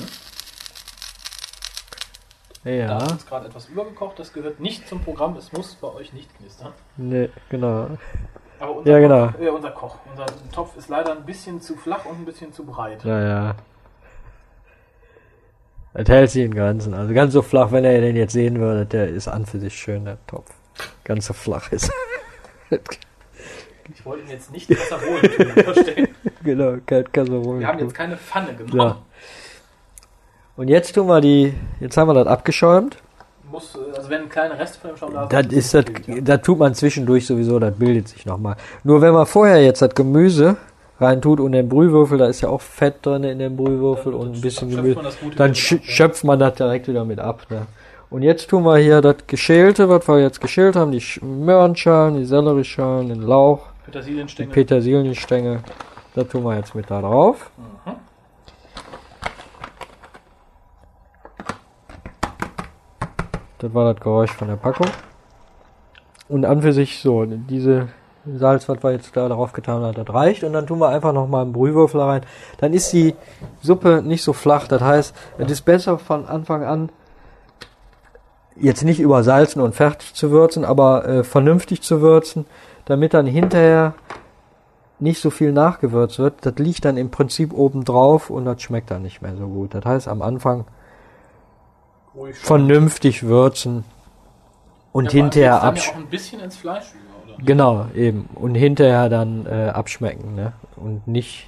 Speaker 1: Ja.
Speaker 2: Da ist jetzt gerade etwas übergekocht, das gehört nicht zum Programm, es muss bei euch nicht knistern.
Speaker 1: Nee, genau.
Speaker 2: Aber unser Koch, unser Topf ist leider ein bisschen zu flach und ein bisschen zu breit.
Speaker 1: Ja. Das hält sich in Grenzen. Also ganz so flach, wenn ihr den jetzt sehen würdet, der ist an für sich schön, der Topf. Ganz so flach ist.
Speaker 2: Ich wollte ihn jetzt nicht Kasserole verstehen.
Speaker 1: Genau, kein Kasserole.
Speaker 2: Wir haben jetzt keine Pfanne genommen.
Speaker 1: Ja. Und jetzt tun wir jetzt haben wir das abgeschäumt.
Speaker 2: Also wenn kleine Reste von dem Schaum da sind.
Speaker 1: Das tut man zwischendurch sowieso, das bildet sich nochmal. Nur wenn man vorher jetzt das Gemüse reintut und den Brühwürfel, da ist ja auch Fett drin in dem Brühwürfel und ein bisschen Gemüse, dann schöpft man das direkt wieder mit ab. Ne? Und jetzt tun wir hier das Geschälte, was wir jetzt geschält haben, die Möhrenschalen, die Sellerieschalen, den Lauch, die Petersilienstängel, das tun wir jetzt mit da drauf. Das war das Geräusch von der Packung. Und an für sich so, diese Salz, was wir jetzt da drauf getan haben, das reicht. Und dann tun wir einfach nochmal einen Brühwürfel rein. Dann ist die Suppe nicht so flach. Das heißt, es ist besser von Anfang an jetzt nicht übersalzen und fertig zu würzen, aber vernünftig zu würzen, damit dann hinterher nicht so viel nachgewürzt wird. Das liegt dann im Prinzip oben drauf und das schmeckt dann nicht mehr so gut. Das heißt, am Anfang vernünftig würzen und hinterher
Speaker 2: abschmecken. Auch ein bisschen ins Fleisch über, oder?
Speaker 1: Genau, eben. Und hinterher dann abschmecken, ne? Und nicht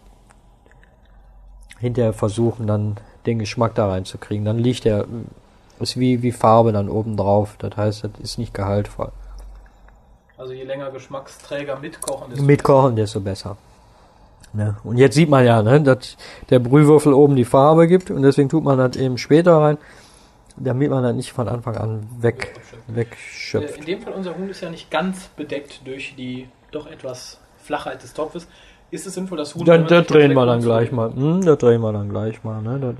Speaker 1: hinterher versuchen, dann den Geschmack da reinzukriegen. Dann liegt ist wie Farbe dann oben drauf. Das heißt, das ist nicht gehaltvoll.
Speaker 2: Also je länger Geschmacksträger mitkochen,
Speaker 1: desto besser. Ne? Und jetzt sieht man ja, ne, dass der Brühwürfel oben die Farbe gibt und deswegen tut man das eben später rein, damit man das nicht von Anfang an wegschöpft.
Speaker 2: In dem Fall, unser Huhn ist ja nicht ganz bedeckt durch die doch etwas Flachheit des Topfes. Ist es sinnvoll, das Huhn...
Speaker 1: Das drehen wir dann gleich mal. Das drehen wir dann gleich mal. Ne?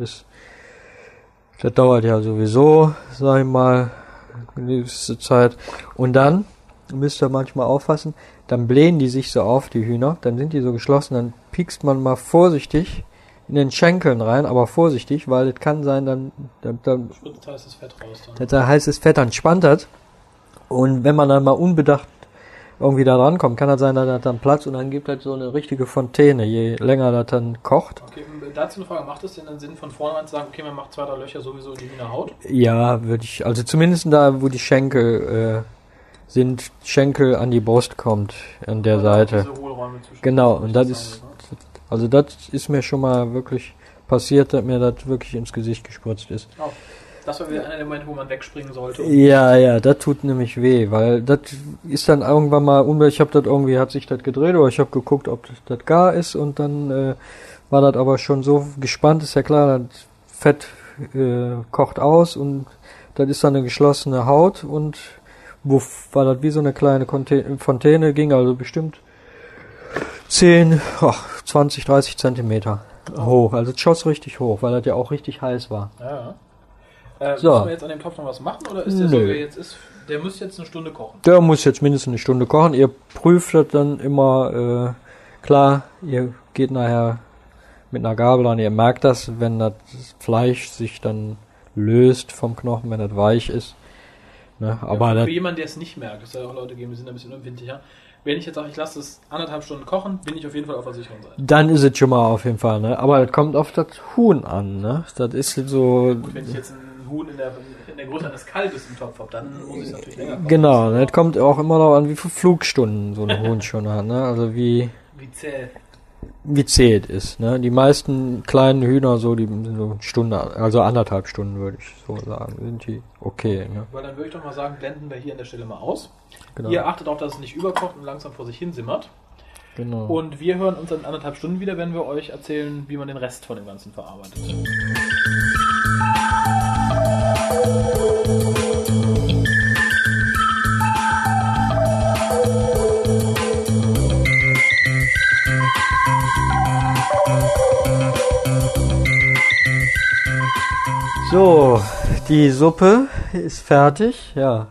Speaker 1: Das dauert ja sowieso, sag ich mal, eine gewisse Zeit. Und dann müsst ihr manchmal aufpassen, dann blähen die sich so auf, die Hühner, dann sind die so geschlossen, dann piekst man mal vorsichtig in den Schenkeln rein, aber vorsichtig, weil es kann sein, dann
Speaker 2: spritzt heißes Fett raus.
Speaker 1: Das heißes Fett dann spannt hat. Und wenn man dann mal unbedacht irgendwie da dran kommt, kann das sein, dass das dann Platz und dann gibt es so eine richtige Fontäne, je länger das dann kocht.
Speaker 2: Okay, dazu eine Frage, macht es denn Sinn, von vornherein zu sagen, okay, man macht 2, 3 Löcher sowieso in die Hühnerhaut?
Speaker 1: Ja, würde ich, also zumindest da, wo die Schenkel sind, Schenkel an die Brust kommt, an der Seite.
Speaker 2: Diese Hohlräume zwischen
Speaker 1: genau, und das ist, also das ist mir schon mal wirklich passiert, dass mir das wirklich ins Gesicht gespritzt ist.
Speaker 2: Oh. Das war wieder einer der Momente, wo man wegspringen sollte.
Speaker 1: Ja, das tut nämlich weh, weil das ist dann irgendwann mal, ich habe das irgendwie, hat sich das gedreht, oder ich habe geguckt, ob das gar ist und dann war das aber schon so gespannt, ist ja klar, das Fett kocht aus und das ist dann eine geschlossene Haut und wuff, war das wie so eine kleine Fontäne, ging also bestimmt 10, 20, 30 Zentimeter hoch, also es schoss richtig hoch, weil das ja auch richtig heiß war.
Speaker 2: Ja.
Speaker 1: So.
Speaker 2: Müssen wir jetzt an dem Topf noch was machen oder ist der so, wie er jetzt ist? Der muss jetzt eine Stunde kochen.
Speaker 1: Der muss jetzt mindestens eine Stunde kochen. Ihr prüft das dann immer, klar, ihr geht nachher mit einer Gabel an, ihr merkt das, wenn das Fleisch sich dann löst vom Knochen, wenn das weich ist. Ne? Aber
Speaker 2: für jemanden, der es nicht merkt, es soll ja auch Leute geben, die sind ein bisschen unempfindlicher. Wenn ich jetzt sage, ich lasse es 1,5 Stunden kochen, bin ich auf jeden Fall auf der sicheren Seite.
Speaker 1: Dann ist es schon mal auf jeden Fall, ne? Aber es kommt auf das Huhn an, ne? Das ist so...
Speaker 2: Gut, wenn ich jetzt ein Huhn in der Größe eines Kalbes im Topf habe, dann muss ich es natürlich länger kochen.
Speaker 1: Genau, ne? Es kommt auch immer darauf an, wie viele Flugstunden so ein Huhn schon hat, ne? Also wie zäh es ist, ne? Die meisten kleinen Hühner so, die sind so eine Stunde, also 1,5 Stunden würde ich so sagen, sind die okay, ne?
Speaker 2: Weil dann würde ich doch mal sagen, blenden wir hier an der Stelle mal aus.
Speaker 1: Genau.
Speaker 2: Ihr achtet auch, dass es nicht überkocht und langsam vor sich hin simmert.
Speaker 1: Genau.
Speaker 2: Und wir hören uns in 1,5 Stunden wieder, wenn wir euch erzählen, wie man den Rest von dem Ganzen verarbeitet.
Speaker 1: So, die Suppe ist fertig, ja.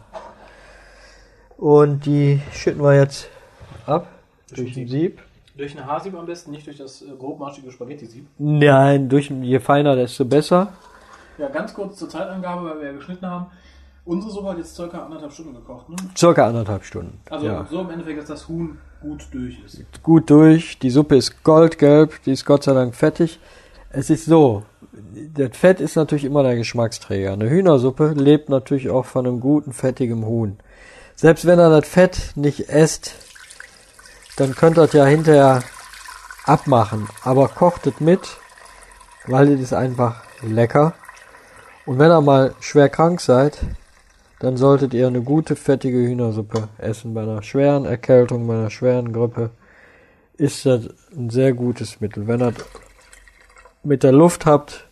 Speaker 1: Und die schütten wir jetzt ab durch ein Sieb.
Speaker 2: Durch ein Haarsieb am besten, nicht durch das grobmaschige Spaghetti-Sieb.
Speaker 1: Nein, je feiner, desto besser.
Speaker 2: Ja, ganz kurz zur Zeitangabe, weil wir ja geschnitten haben. Unsere Suppe hat jetzt ca. 1,5 Stunden gekocht, ne?
Speaker 1: Circa 1,5 Stunden.
Speaker 2: Also
Speaker 1: ja.
Speaker 2: So im Endeffekt, dass das Huhn gut durch ist.
Speaker 1: Gut durch, die Suppe ist goldgelb, die ist Gott sei Dank fettig. Es ist so, das Fett ist natürlich immer der Geschmacksträger. Eine Hühnersuppe lebt natürlich auch von einem guten, fettigen Huhn. Selbst wenn ihr das Fett nicht esst, dann könnt ihr das ja hinterher abmachen. Aber kocht es mit, weil es ist einfach lecker. Und wenn ihr mal schwer krank seid, dann solltet ihr eine gute, fettige Hühnersuppe essen. Bei einer schweren Erkältung, bei einer schweren Grippe ist das ein sehr gutes Mittel. Wenn ihr mit der Luft habt,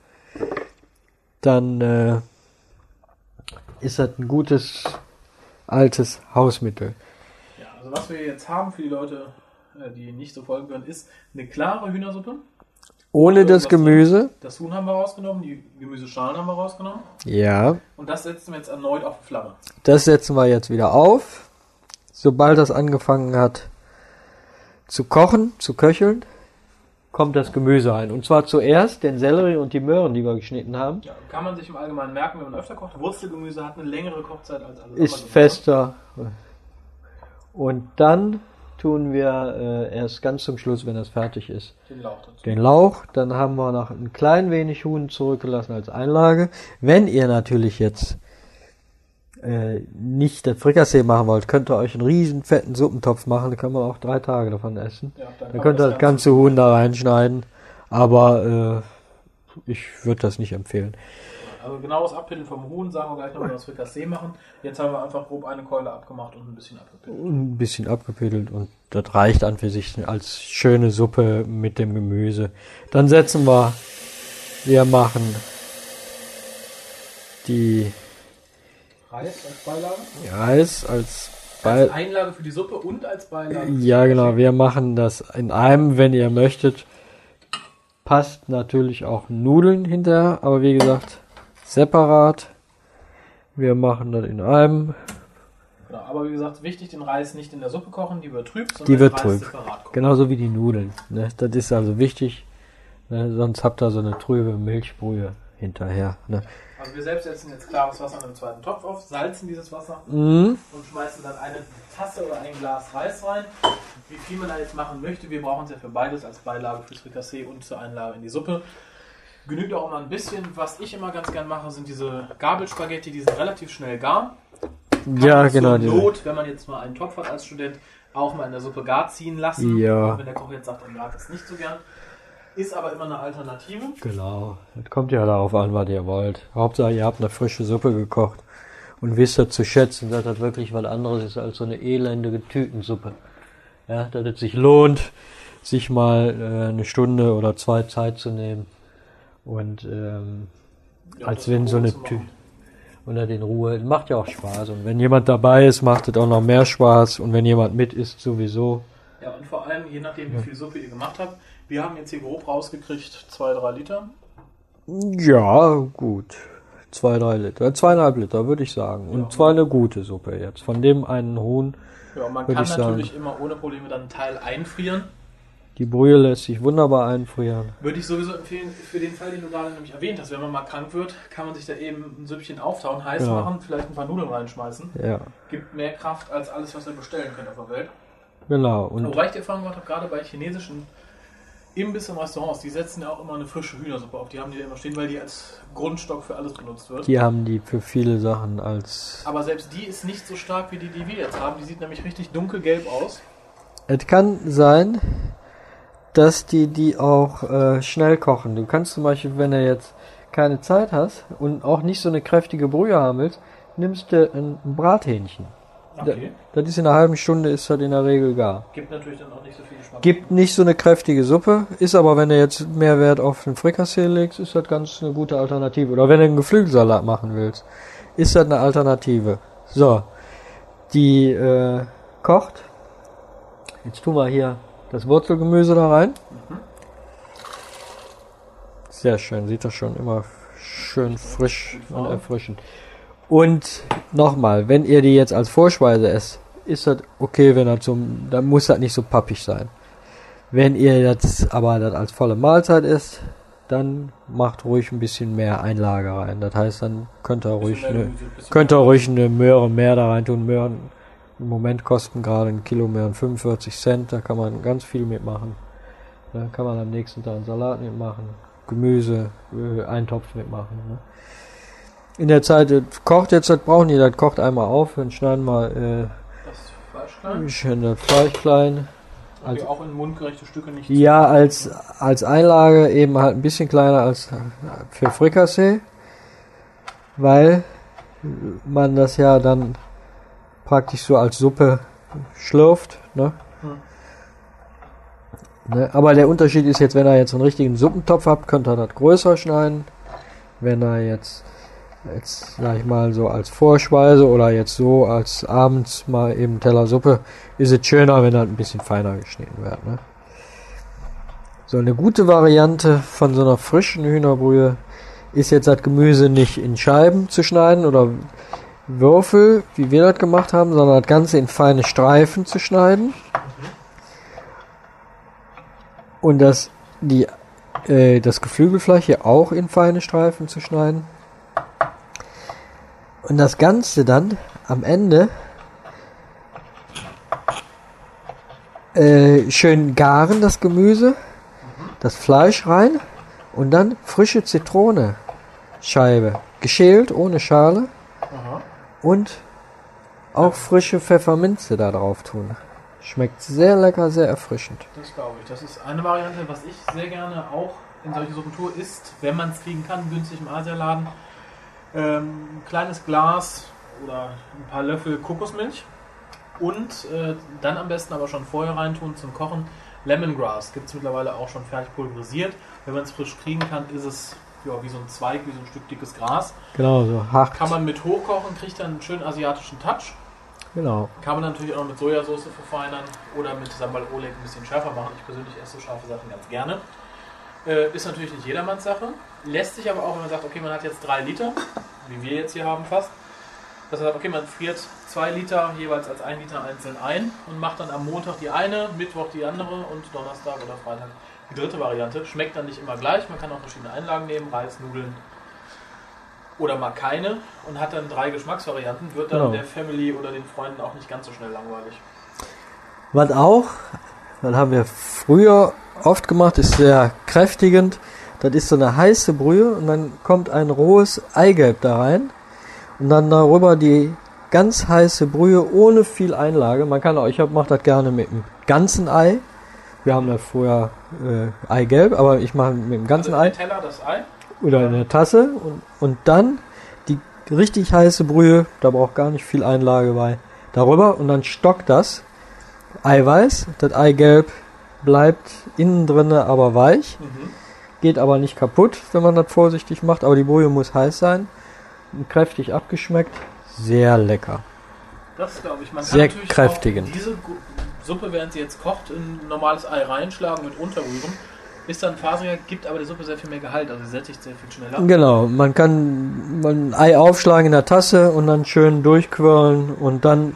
Speaker 1: dann ist das ein gutes, altes Hausmittel.
Speaker 2: Ja, also was wir jetzt haben für die Leute, die nicht so folgen können, ist eine klare Hühnersuppe.
Speaker 1: Ohne das Gemüse.
Speaker 2: Das Huhn haben wir rausgenommen, die Gemüseschalen haben wir rausgenommen.
Speaker 1: Ja.
Speaker 2: Und das setzen wir jetzt erneut auf die Flamme.
Speaker 1: Das setzen wir jetzt wieder auf. Sobald das angefangen hat zu kochen, zu köcheln, kommt das Gemüse rein. Und zwar zuerst den Sellerie und die Möhren, die wir geschnitten haben.
Speaker 2: Ja, kann man sich im Allgemeinen merken, wenn man öfter kocht. Wurzelgemüse hat eine längere Kochzeit als alles andere.
Speaker 1: Ist fester. Und dann tun wir erst ganz zum Schluss, wenn das fertig ist,
Speaker 2: den Lauch dazu.
Speaker 1: Den Lauch. Dann haben wir noch ein klein wenig Huhn zurückgelassen als Einlage. Wenn ihr natürlich jetzt nicht das Frikassee machen wollt, könnt ihr euch einen riesen fetten Suppentopf machen, da kann man auch 3 Tage davon essen. Ja, dann könnt ihr das ganze Huhn da reinschneiden, aber ich würde das nicht empfehlen.
Speaker 2: Also genaues Abpitteln vom Huhn, sagen wir gleich noch, wenn wir das Frikassee machen. Jetzt haben wir einfach grob eine Keule abgemacht und ein bisschen abgepittelt.
Speaker 1: Und das reicht an für sich als schöne Suppe mit dem Gemüse. Dann wir machen die
Speaker 2: Reis als Beilage?
Speaker 1: Reis als
Speaker 2: Einlage für die Suppe und als Beilage.
Speaker 1: Ja, genau. Wir machen das in einem, wenn ihr möchtet. Passt natürlich auch Nudeln hinterher, aber wie gesagt, separat. Wir machen das in einem.
Speaker 2: Genau, aber wie gesagt, wichtig, den Reis nicht in der Suppe kochen, die wird trüb, sondern
Speaker 1: die wird
Speaker 2: den Reis
Speaker 1: trüb.
Speaker 2: separat kochen.
Speaker 1: Genauso wie die Nudeln. Ne? Das ist also wichtig. Ne? Sonst habt ihr so eine trübe Milchbrühe hinterher. Ne?
Speaker 2: Also wir selbst setzen jetzt klares Wasser in einem zweiten Topf auf, salzen dieses Wasser
Speaker 1: Mhm.
Speaker 2: und schmeißen dann eine Tasse oder ein Glas Reis rein. Wie viel man da jetzt machen möchte, wir brauchen es ja für beides als Beilage fürs Frikassee und zur Einlage in die Suppe. Genügt auch immer ein bisschen. Was ich immer ganz gern mache, sind diese Gabelspaghetti, die sind relativ schnell gar.
Speaker 1: Ja, genau.
Speaker 2: Zur Not, wenn man jetzt mal einen Topf hat als Student, auch mal in der Suppe gar ziehen lassen.
Speaker 1: Ja.
Speaker 2: Auch wenn der Koch jetzt sagt, er mag das nicht so gern. Ist aber immer eine Alternative.
Speaker 1: Genau. Das kommt ja darauf an, was ihr wollt. Hauptsache, ihr habt eine frische Suppe gekocht und wisst das zu schätzen, dass das wirklich was anderes ist als so eine elendige Tütensuppe. Ja, dass es sich lohnt, sich mal eine Stunde oder 2 Zeit zu nehmen und als wenn so eine Tüte und das in Ruhe. Macht ja auch Spaß. Und wenn jemand dabei ist, macht es auch noch mehr Spaß. Und wenn jemand mit isst, sowieso.
Speaker 2: Ja, und vor allem, je nachdem, wie viel Suppe ihr gemacht habt. Wir haben jetzt hier grob rausgekriegt 2-3 Liter.
Speaker 1: Ja, gut. 2-3 Liter. 2,5 Liter, würde ich sagen. Und zwar eine gute Suppe jetzt. Von dem einen Huhn.
Speaker 2: Ja, man kann natürlich immer ohne Probleme dann einen Teil einfrieren.
Speaker 1: Die Brühe lässt sich wunderbar einfrieren.
Speaker 2: Würde ich sowieso empfehlen, für den Fall, den du gerade nämlich erwähnt hast. Wenn man mal krank wird, kann man sich da eben ein Süppchen auftauen, heiß machen, vielleicht ein paar Nudeln reinschmeißen.
Speaker 1: Ja.
Speaker 2: Gibt mehr Kraft als alles, was ihr bestellen könnt auf der Welt.
Speaker 1: Genau. Und
Speaker 2: wobei ich die Erfahrung gemacht habe, gerade bei chinesischen Imbiss und Restaurants, die setzen ja auch immer eine frische Hühnersuppe auf. Die haben die ja immer stehen, weil die als Grundstock für alles benutzt wird.
Speaker 1: Die haben die für viele Sachen als...
Speaker 2: Aber selbst die ist nicht so stark wie die, die wir jetzt haben. Die sieht nämlich richtig dunkelgelb aus.
Speaker 1: Es kann sein, dass die auch schnell kochen. Du kannst zum Beispiel, wenn du jetzt keine Zeit hast und auch nicht so eine kräftige Brühe haben willst, nimmst du ein Brathähnchen.
Speaker 2: Okay.
Speaker 1: Das ist in einer halben Stunde, ist das in der Regel gar.
Speaker 2: Gibt natürlich dann auch nicht so viel Geschmack.
Speaker 1: Gibt nicht so eine kräftige Suppe, ist aber, wenn du jetzt mehr Wert auf den Frikassee legst, ist das ganz eine gute Alternative. Oder wenn du einen Geflügelsalat machen willst, ist das eine Alternative. So, die kocht. Jetzt tun wir hier das Wurzelgemüse da rein. Sehr schön, sieht das schon immer schön frisch und erfrischend. Und nochmal, wenn ihr die jetzt als Vorspeise esst, ist das okay, wenn das dann muss das nicht so pappig sein. Wenn ihr jetzt aber das als volle Mahlzeit isst, dann macht ruhig ein bisschen mehr Einlage rein. Das heißt, dann könnt ihr ruhig eine Möhre mehr da rein tun. Möhren im Moment kosten gerade ein Kilo Möhren 45 Cent, da kann man ganz viel mitmachen. Da kann man am nächsten Tag einen Salat mitmachen, Gemüse, Eintopf mitmachen. Ne? In der Zeit kocht jetzt, das brauchen die, das kocht einmal auf, dann schneiden wir das Fleisch klein.
Speaker 2: Also auch in mundgerechte Stücke nicht.
Speaker 1: Ja, als Einlage eben halt ein bisschen kleiner als für Frikassee, weil man das ja dann praktisch so als Suppe schlürft. Ne? Ne? Aber der Unterschied ist jetzt, wenn ihr jetzt einen richtigen Suppentopf habt, könnt ihr das größer schneiden. Wenn ihr jetzt sag ich mal so als Vorspeise oder jetzt so als abends mal eben Teller Suppe, ist es schöner, wenn das ein bisschen feiner geschnitten wird. Ne? So eine gute Variante von so einer frischen Hühnerbrühe ist jetzt das Gemüse nicht in Scheiben zu schneiden oder Würfel, wie wir das gemacht haben, sondern das Ganze in feine Streifen zu schneiden. Und das Geflügelfleisch hier auch in feine Streifen zu schneiden. Und das Ganze dann am Ende schön garen, das Gemüse, das Fleisch rein und dann frische Zitrone, Scheibe, geschält, ohne Schale.
Speaker 2: Aha.
Speaker 1: Und auch frische Pfefferminze da drauf tun. Schmeckt sehr lecker, sehr erfrischend.
Speaker 2: Das glaube ich. Das ist eine Variante, was ich sehr gerne auch in solche Suppen tue, ist, wenn man es kriegen kann, günstig im Asialaden, Ein kleines Glas oder ein paar Löffel Kokosmilch und dann am besten aber schon vorher reintun zum Kochen. Lemongrass gibt es mittlerweile auch schon fertig pulverisiert. Wenn man es frisch kriegen kann, ist es wie so ein Zweig, wie so ein Stück dickes Gras.
Speaker 1: Genau, so hart.
Speaker 2: Kann man mit hochkochen, kriegt dann einen schönen asiatischen Touch.
Speaker 1: Genau.
Speaker 2: Kann man natürlich auch noch mit Sojasauce verfeinern oder mit Sambal Oleg ein bisschen schärfer machen. Ich persönlich esse so scharfe Sachen ganz gerne. Ist natürlich nicht jedermanns Sache. Lässt sich aber auch, wenn man sagt, okay, man hat jetzt 3 Liter, wie wir jetzt hier haben fast, dass man sagt, okay, man friert 2 Liter jeweils als 1 Liter einzeln ein und macht dann am Montag die eine, Mittwoch die andere und Donnerstag oder Freitag die dritte Variante. Schmeckt dann nicht immer gleich, man kann auch verschiedene Einlagen nehmen, Reis, Nudeln oder mal keine und hat dann 3 Geschmacksvarianten, wird dann der Family oder den Freunden auch nicht ganz so schnell langweilig.
Speaker 1: Was auch, das haben wir früher oft gemacht, ist sehr kräftigend. Das ist so eine heiße Brühe und dann kommt ein rohes Eigelb da rein und dann darüber die ganz heiße Brühe ohne viel Einlage. Man kann auch, ich mache das gerne mit dem ganzen Ei. Wir haben da vorher Eigelb, aber ich mache mit dem ganzen Ei.
Speaker 2: Teller das Ei?
Speaker 1: Oder in der Tasse und dann die richtig heiße Brühe, da braucht gar nicht viel Einlage bei, darüber und dann stockt das Eiweiß, das Eigelb bleibt innen drinne aber weich, geht aber nicht kaputt, wenn man das vorsichtig macht, aber die Brühe muss heiß sein und kräftig abgeschmeckt, sehr lecker.
Speaker 2: Das glaube ich. Man kann
Speaker 1: sehr
Speaker 2: natürlich
Speaker 1: kräftigend.
Speaker 2: auch diese Suppe, während sie jetzt kocht, in ein normales Ei reinschlagen mit unterrühren. Ist dann fasiger, gibt aber die Suppe sehr viel mehr Gehalt, also sie sättigt sehr viel schneller.
Speaker 1: Genau, man kann ein Ei aufschlagen in der Tasse und dann schön durchquirlen und dann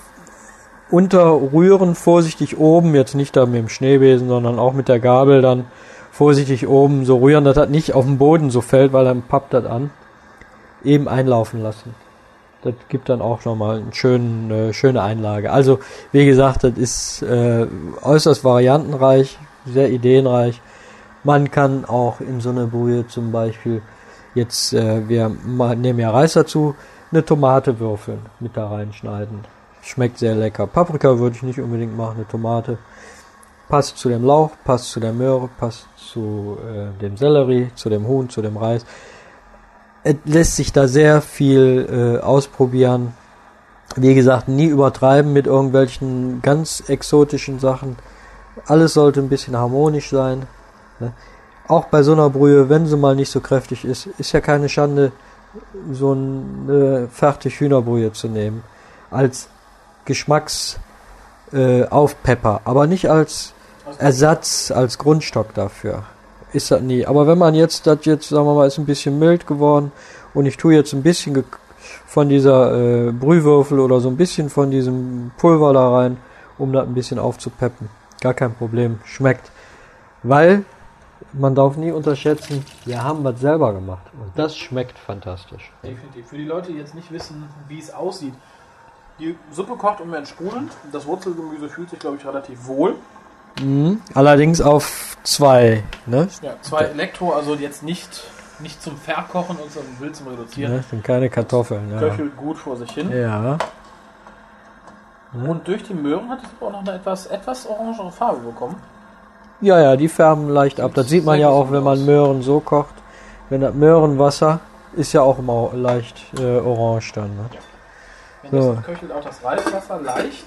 Speaker 1: unterrühren, vorsichtig oben, jetzt nicht da mit dem Schneebesen, sondern auch mit der Gabel dann vorsichtig oben so rühren, dass das nicht auf den Boden so fällt, weil dann pappt das an. Eben einlaufen lassen. Das gibt dann auch nochmal eine schöne Einlage. Also, wie gesagt, das ist äußerst variantenreich, sehr ideenreich. Man kann auch in so eine Brühe zum Beispiel, jetzt, wir nehmen ja Reis dazu, eine Tomate würfeln, mit da reinschneiden. Schmeckt sehr lecker. Paprika würde ich nicht unbedingt machen, eine Tomate. Passt zu dem Lauch, passt zu der Möhre, passt zu dem Sellerie, zu dem Huhn, zu dem Reis. Es lässt sich da sehr viel ausprobieren. Wie gesagt, nie übertreiben mit irgendwelchen ganz exotischen Sachen. Alles sollte ein bisschen harmonisch sein. Ne? Auch bei so einer Brühe, wenn sie mal nicht so kräftig ist, ist ja keine Schande, so eine fertig Hühnerbrühe zu nehmen. Als Aufpepper, aber nicht als Ersatz, als Grundstock dafür. Ist das nie. Aber wenn man jetzt, sagen wir mal, ist ein bisschen mild geworden und ich tue jetzt ein bisschen von dieser Brühwürfel oder so ein bisschen von diesem Pulver da rein, um das ein bisschen aufzupeppen. Gar kein Problem. Schmeckt. Weil, man darf nie unterschätzen, wir haben was selber gemacht. Und das schmeckt fantastisch.
Speaker 2: Definitiv. Für die Leute, die jetzt nicht wissen, wie es aussieht. Die Suppe kocht im Moment sprudelnd. Das Wurzelgemüse fühlt sich, glaube ich, relativ wohl.
Speaker 1: Allerdings auf 2, ne?
Speaker 2: Ja, 2 Elektro, also jetzt nicht zum Verkochen und zum Wild zum Reduzieren.
Speaker 1: Das sind keine Kartoffeln, ja.
Speaker 2: Köchelt gut vor sich hin.
Speaker 1: Ja.
Speaker 2: Und durch die Möhren hat es auch noch eine etwas orangere Farbe bekommen.
Speaker 1: Ja, die färben leicht ab. Das sieht man ja auch, wenn man Möhren so kocht. Wenn das Möhrenwasser ist ja auch immer leicht orange dann, ne?
Speaker 2: Ja. Das köchelt auch das Reiswasser leicht.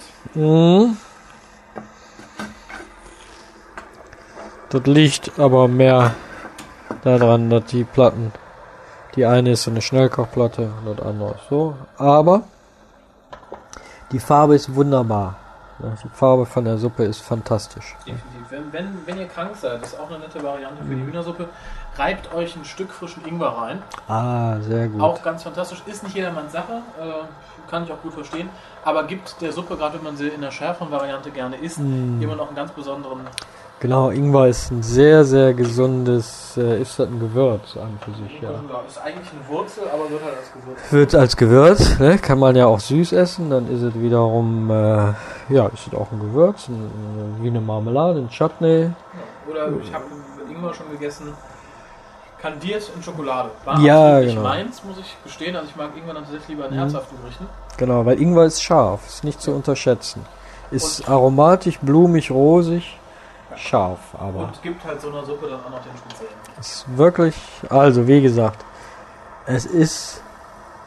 Speaker 1: Das liegt aber mehr daran, dass die Platten, die eine ist so eine Schnellkochplatte und das andere ist so. Aber die Farbe ist wunderbar. Die Farbe von der Suppe ist fantastisch.
Speaker 2: Definitiv. Wenn ihr krank seid, das ist auch eine nette Variante für die Hühnersuppe, reibt euch ein Stück frischen Ingwer rein.
Speaker 1: Ah, sehr gut.
Speaker 2: Auch ganz fantastisch. Ist nicht jedermanns Sache, kann ich auch gut verstehen. Aber gibt der Suppe, gerade wenn man sie in der schärferen Variante gerne isst, immer noch einen ganz besonderen...
Speaker 1: Genau, Ingwer ist ein sehr, sehr gesundes, ist das ein Gewürz an für sich, ja.
Speaker 2: Ist eigentlich eine Wurzel, aber wird halt als Gewürz.
Speaker 1: Wird als Gewürz, ne? Kann man ja auch süß essen, dann ist es wiederum, ist es auch ein Gewürz, wie eine Marmelade, ein Chutney.
Speaker 2: Ja, oder ich habe mit Ingwer schon gegessen, kandiert in Schokolade. War
Speaker 1: ja,
Speaker 2: absolut nicht
Speaker 1: genau.
Speaker 2: meins, muss ich gestehen, also ich mag Ingwer tatsächlich lieber in herzhaften Gerichten.
Speaker 1: Genau, weil Ingwer ist scharf, ist nicht zu unterschätzen. Ist aromatisch, blumig, rosig. Scharf, aber.
Speaker 2: Und gibt halt so einer Suppe dann auch noch den speziellen.
Speaker 1: Ist wirklich, also wie gesagt, es ist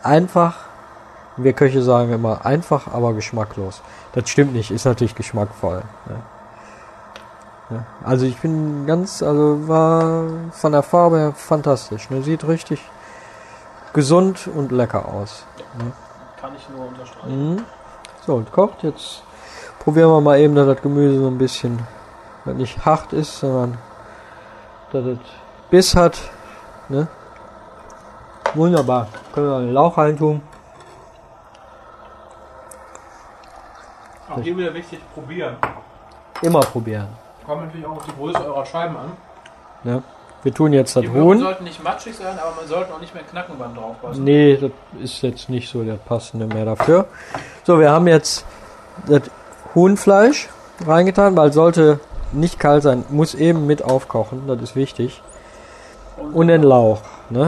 Speaker 1: einfach, wir Köche sagen immer einfach, aber geschmacklos. Das stimmt nicht, ist natürlich geschmackvoll. Ne? Ja, also ich bin war von der Farbe her fantastisch. Ne? Sieht richtig gesund und lecker aus. Ne?
Speaker 2: Kann ich nur unterstreichen.
Speaker 1: So, und kocht. Jetzt probieren wir mal eben, dass das Gemüse so ein bisschen nicht hart ist, sondern dass es Biss hat. Ne? Wunderbar. Können wir den Lauch reintun.
Speaker 2: Auch hier wieder wichtig, probieren.
Speaker 1: Immer probieren.
Speaker 2: Kommt natürlich auch auf die Größe eurer Scheiben an.
Speaker 1: Ja. Wir tun jetzt das
Speaker 2: Die
Speaker 1: Huhn.
Speaker 2: sollten nicht matschig sein, aber man sollte auch nicht mehr knacken beim Draufpassen.
Speaker 1: Nee, das ist jetzt nicht so der passende mehr dafür. So, wir haben jetzt das Huhnfleisch reingetan, weil sollte nicht kalt sein, muss eben mit aufkochen, das ist wichtig. Und den Lauch, ne?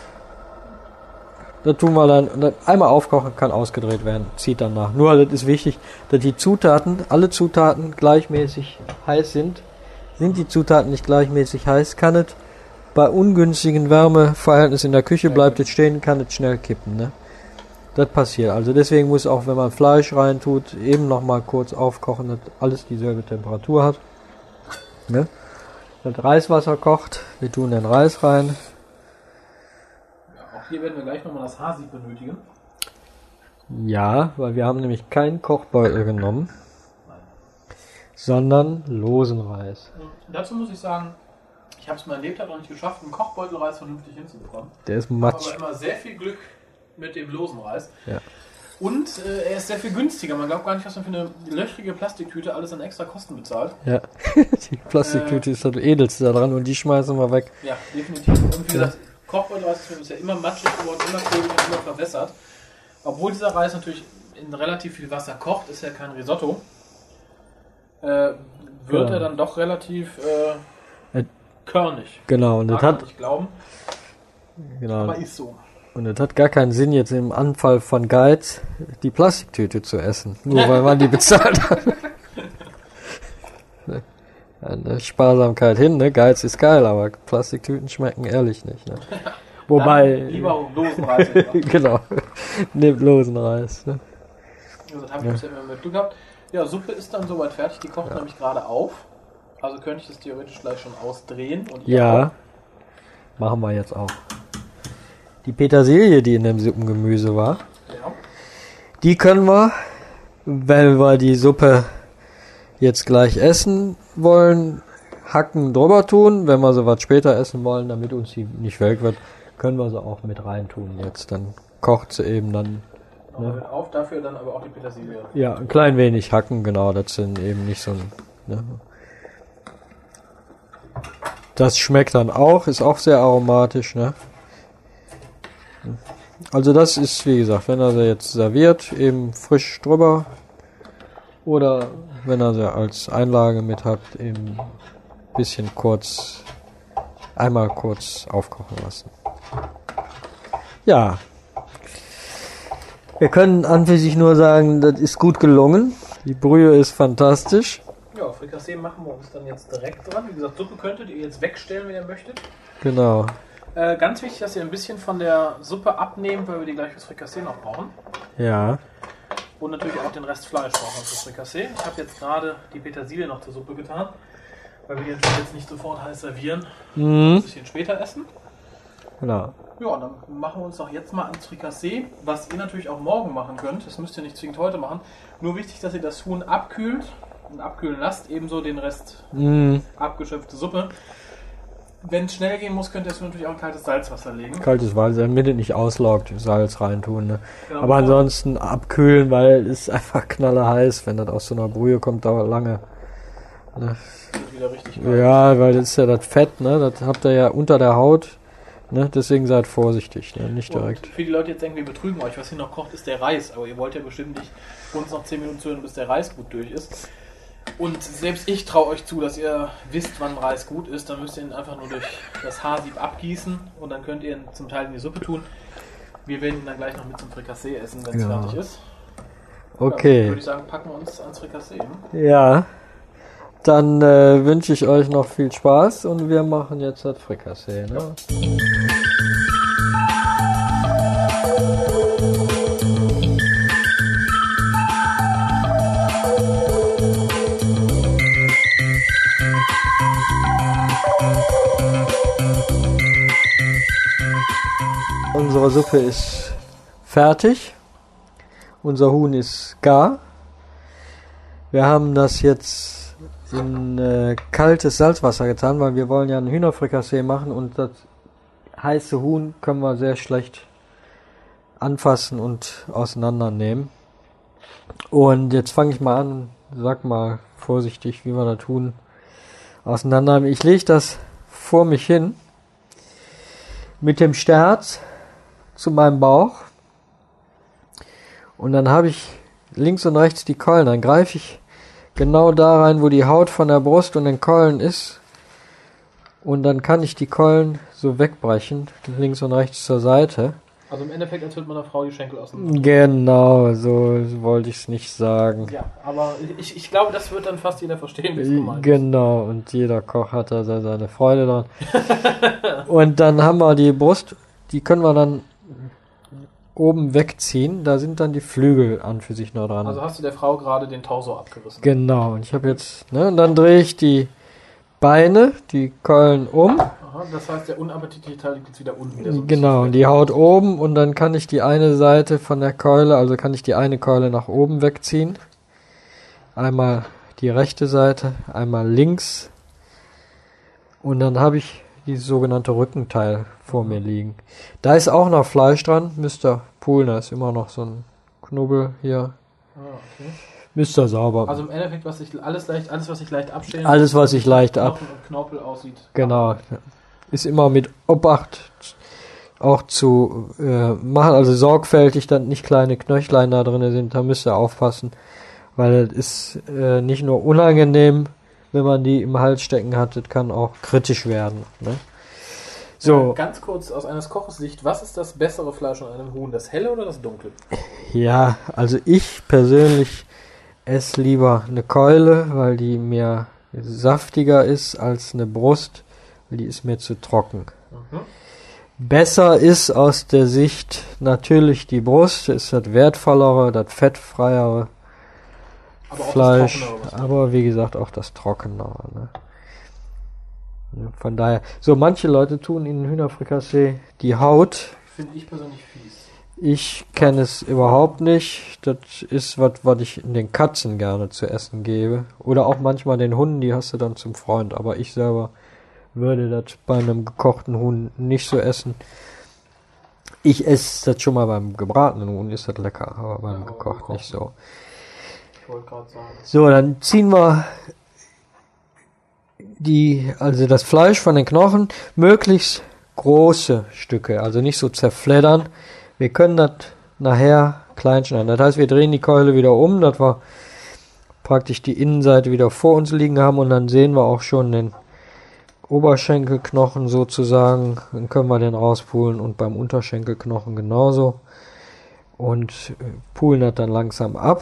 Speaker 1: Das tun wir dann einmal aufkochen, kann ausgedreht werden, zieht dann nach. Nur, das ist wichtig, dass die Zutaten, alle Zutaten gleichmäßig heiß sind. Sind die Zutaten nicht gleichmäßig heiß, kann es bei ungünstigen Wärmeverhältnissen in der Küche bleibt es stehen, kann es schnell kippen, ne? Das passiert. Also deswegen muss auch, wenn man Fleisch reintut, eben noch mal kurz aufkochen, dass alles dieselbe Temperatur hat. Ne? Das Reiswasser kocht, wir tun den Reis rein.
Speaker 2: Ja, auch hier werden wir gleich nochmal das Haarsieb benötigen.
Speaker 1: Ja, weil wir haben nämlich keinen Kochbeutel genommen, sondern losen Reis.
Speaker 2: Und dazu muss ich sagen, ich habe es mein Lebtag noch nicht geschafft, einen Kochbeutelreis vernünftig hinzubekommen.
Speaker 1: Der ist
Speaker 2: Ich habe
Speaker 1: matsch.
Speaker 2: aber immer sehr viel Glück mit dem losen Reis.
Speaker 1: Ja.
Speaker 2: Und er ist sehr viel günstiger. Man glaubt gar nicht, was man für eine löchrige Plastiktüte alles an extra Kosten bezahlt.
Speaker 1: Ja, die Plastiktüte ist das Edelste da dran und die schmeißen wir weg.
Speaker 2: Ja, definitiv. Und wie gesagt, Kochbeutelreis ist für mich ja immer matschig geworden, immer klebrig und immer verwässert. Obwohl dieser Reis natürlich in relativ viel Wasser kocht, ist ja kein Risotto, wird er dann doch relativ körnig.
Speaker 1: Genau, und das hat
Speaker 2: nicht glauben, aber ist so.
Speaker 1: Und es hat gar keinen Sinn, jetzt im Anfall von Geiz die Plastiktüte zu essen. Nur weil man die bezahlt hat. Eine Sparsamkeit hin, ne? Geiz ist geil, aber Plastiktüten schmecken ehrlich nicht. Ne? Wobei.
Speaker 2: Dann lieber losen Reis.
Speaker 1: Genau. Nehmt losen Reis. Ne?
Speaker 2: Also, das habe ich bisher immer mit Glück gehabt. Ja, Suppe ist dann soweit fertig. Die kocht nämlich gerade auf. Also könnte ich das theoretisch gleich schon ausdrehen. Und
Speaker 1: ja. Machen wir jetzt auch. Die Petersilie, die in dem Suppengemüse war, die können wir, wenn wir die Suppe jetzt gleich essen wollen, Hacken drüber tun. Wenn wir sie was später essen wollen, damit uns die nicht welk wird, können wir sie auch mit rein tun jetzt. Dann kocht sie eben dann.
Speaker 2: Ne? Auf, dafür dann aber auch die Petersilie.
Speaker 1: Ja, ein klein wenig hacken, genau. Das sind eben nicht so ein... Ne? Das schmeckt dann auch, ist auch sehr aromatisch, ne? Also das ist, wie gesagt, wenn er sie jetzt serviert, eben frisch drüber. Oder wenn er sie als Einlage mit hat, eben ein bisschen einmal kurz aufkochen lassen. Ja. Wir können an für sich nur sagen, das ist gut gelungen. Die Brühe ist fantastisch.
Speaker 2: Ja, Frikassee machen wir uns dann jetzt direkt dran. Wie gesagt, Suppe könntet ihr jetzt wegstellen, wenn ihr möchtet.
Speaker 1: Genau.
Speaker 2: Ganz wichtig, dass ihr ein bisschen von der Suppe abnehmt, weil wir die gleich fürs Frikassee noch brauchen.
Speaker 1: Ja.
Speaker 2: Und natürlich auch den Rest Fleisch brauchen wir fürs Frikassee. Ich habe jetzt gerade die Petersilie noch zur Suppe getan, weil wir die natürlich jetzt nicht sofort heiß servieren, ein bisschen später essen.
Speaker 1: Genau.
Speaker 2: Ja, dann machen wir uns doch jetzt mal ans Frikassee, was ihr natürlich auch morgen machen könnt. Das müsst ihr nicht zwingend heute machen. Nur wichtig, dass ihr das Huhn abkühlt und abkühlen lasst, ebenso den Rest abgeschöpfte Suppe. Wenn es schnell gehen muss, könnt ihr es natürlich auch in kaltes Salzwasser legen.
Speaker 1: Kaltes Wasser, damit es nicht auslaugt, Salz reintun. Ne?
Speaker 2: Genau,
Speaker 1: aber ansonsten abkühlen, weil es einfach knallerheiß, wenn das aus so einer Brühe kommt, dauert lange. Ne?
Speaker 2: Das wird wieder richtig kalt.
Speaker 1: Ja, weil das ist ja das Fett, ne? Das habt ihr ja unter der Haut. Ne? Deswegen seid vorsichtig, ne? Nicht direkt.
Speaker 2: Und für die Leute jetzt denken, wir betrügen euch, was hier noch kocht, ist der Reis. Aber ihr wollt ja bestimmt nicht uns noch 10 Minuten zuhören, bis der Reis gut durch ist. Und selbst ich traue euch zu, dass ihr wisst, wann Reis gut ist. Dann müsst ihr ihn einfach nur durch das Haarsieb abgießen und dann könnt ihr ihn zum Teil in die Suppe tun. Wir werden ihn dann gleich noch mit zum Frikassee essen, wenn es fertig ist.
Speaker 1: Okay.
Speaker 2: Ja, würde ich sagen, packen wir uns ans Frikassee.
Speaker 1: Ja. Dann wünsche ich euch noch viel Spaß und wir machen jetzt das Frikassee. Ne?
Speaker 2: Ja.
Speaker 1: Unsere Suppe ist fertig. Unser Huhn ist gar. Wir haben das jetzt in kaltes Salzwasser getan, weil wir wollen ja einen Hühnerfrikassee machen und das heiße Huhn können wir sehr schlecht anfassen und auseinandernehmen. Und jetzt fange ich mal an, sag mal vorsichtig, wie wir das Huhn auseinandernehmen. Ich lege das vor mich hin mit dem Sterz zu meinem Bauch und dann habe ich links und rechts die Keulen. Dann greife ich genau da rein, wo die Haut von der Brust und den Keulen ist und dann kann ich die Keulen so wegbrechen, links und rechts zur Seite.
Speaker 2: Also im Endeffekt, als würde man einer Frau die Schenkel auseinander.
Speaker 1: Genau, so wollte ich es nicht sagen.
Speaker 2: Ja, aber ich glaube, das wird dann fast jeder verstehen, wie es gemeint ist.
Speaker 1: Genau, und jeder Koch hat da seine Freude dran. Und dann haben wir die Brust, die können wir dann oben wegziehen, da sind dann die Flügel an für sich noch dran.
Speaker 2: Also hast du der Frau gerade den Torso abgerissen.
Speaker 1: Genau, und ich habe jetzt, und dann drehe ich die Beine, die Keulen um.
Speaker 2: Aha, das heißt, der unappetitliche Teil liegt jetzt wieder unten.
Speaker 1: Genau, und die Haut oben und dann kann ich die eine Seite von der Keule, also kann ich die eine Keule nach oben wegziehen. Einmal die rechte Seite, einmal links. Und dann habe ich dieses sogenannte Rückenteil vor mir liegen. Da ist auch noch Fleisch dran, müsst ihr poolen, da ist immer noch so ein Knubbel hier.
Speaker 2: Okay.
Speaker 1: Müsst ihr sauber.
Speaker 2: Also im Endeffekt, alles, was sich leicht abschälen.
Speaker 1: Alles, was sich leicht ab.
Speaker 2: Knochen und Knorpel aussieht.
Speaker 1: Genau. Ist immer mit Obacht auch zu machen, also sorgfältig, dass nicht kleine Knöchlein da drin sind, da müsst ihr aufpassen, weil es ist nicht nur unangenehm, wenn man die im Hals stecken hat, das kann auch kritisch werden. Ne? So.
Speaker 2: Ganz kurz aus eines Koches Sicht, was ist das bessere Fleisch an einem Huhn, das helle oder das dunkle?
Speaker 1: Ja, also ich persönlich esse lieber eine Keule, weil die mehr saftiger ist als eine Brust, weil die ist mir zu trocken.
Speaker 2: Mhm.
Speaker 1: Besser ist aus der Sicht natürlich die Brust, ist das wertvollere, das fettfreiere Fleisch, aber wie gesagt auch das trockenere. Ne? Von daher, so manche Leute tun in Hühnerfrikassee die Haut.
Speaker 2: Finde ich persönlich fies.
Speaker 1: Ich kenne es überhaupt nicht. Das ist was ich in den Katzen gerne zu essen gebe. Oder auch manchmal den Hunden, die hast du dann zum Freund. Aber ich selber würde das bei einem gekochten Huhn nicht so essen. Ich esse das schon mal beim gebratenen Huhn, ist das lecker, aber beim gekochten nicht so.
Speaker 2: Ich wollte gerade sagen.
Speaker 1: So, dann ziehen wir also das Fleisch von den Knochen, möglichst große Stücke, also nicht so zerfleddern. Wir können das nachher klein schneiden. Das heißt, wir drehen die Keule wieder um, dass wir praktisch die Innenseite wieder vor uns liegen haben und dann sehen wir auch schon den Oberschenkelknochen sozusagen. Dann können wir den rauspulen und beim Unterschenkelknochen genauso und pulen das dann langsam ab.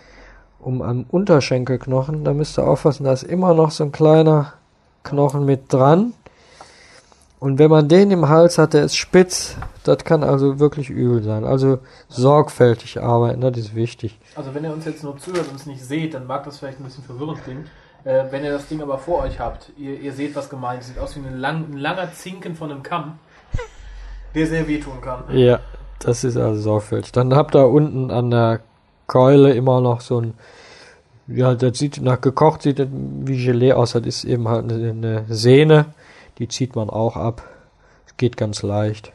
Speaker 1: Am Unterschenkelknochen, da müsst ihr aufpassen, da ist immer noch so ein kleiner Knochen mit dran. Und wenn man den im Hals hat, der ist spitz, das kann also wirklich übel sein. Also sorgfältig arbeiten, das ist wichtig.
Speaker 2: Also wenn ihr uns jetzt nur zuhört und es nicht seht, dann mag das vielleicht ein bisschen verwirrend klingen. Wenn ihr das Ding aber vor euch habt, ihr seht, was gemeint ist. Sieht aus wie ein langer Zinken von einem Kamm, der sehr wehtun kann.
Speaker 1: Ja, das ist also sorgfältig. Dann habt ihr unten an der Keule immer noch so ein, ja, das sieht nach gekocht, sieht das wie Gelee aus, das ist eben halt eine Sehne, die zieht man auch ab. Es geht ganz leicht.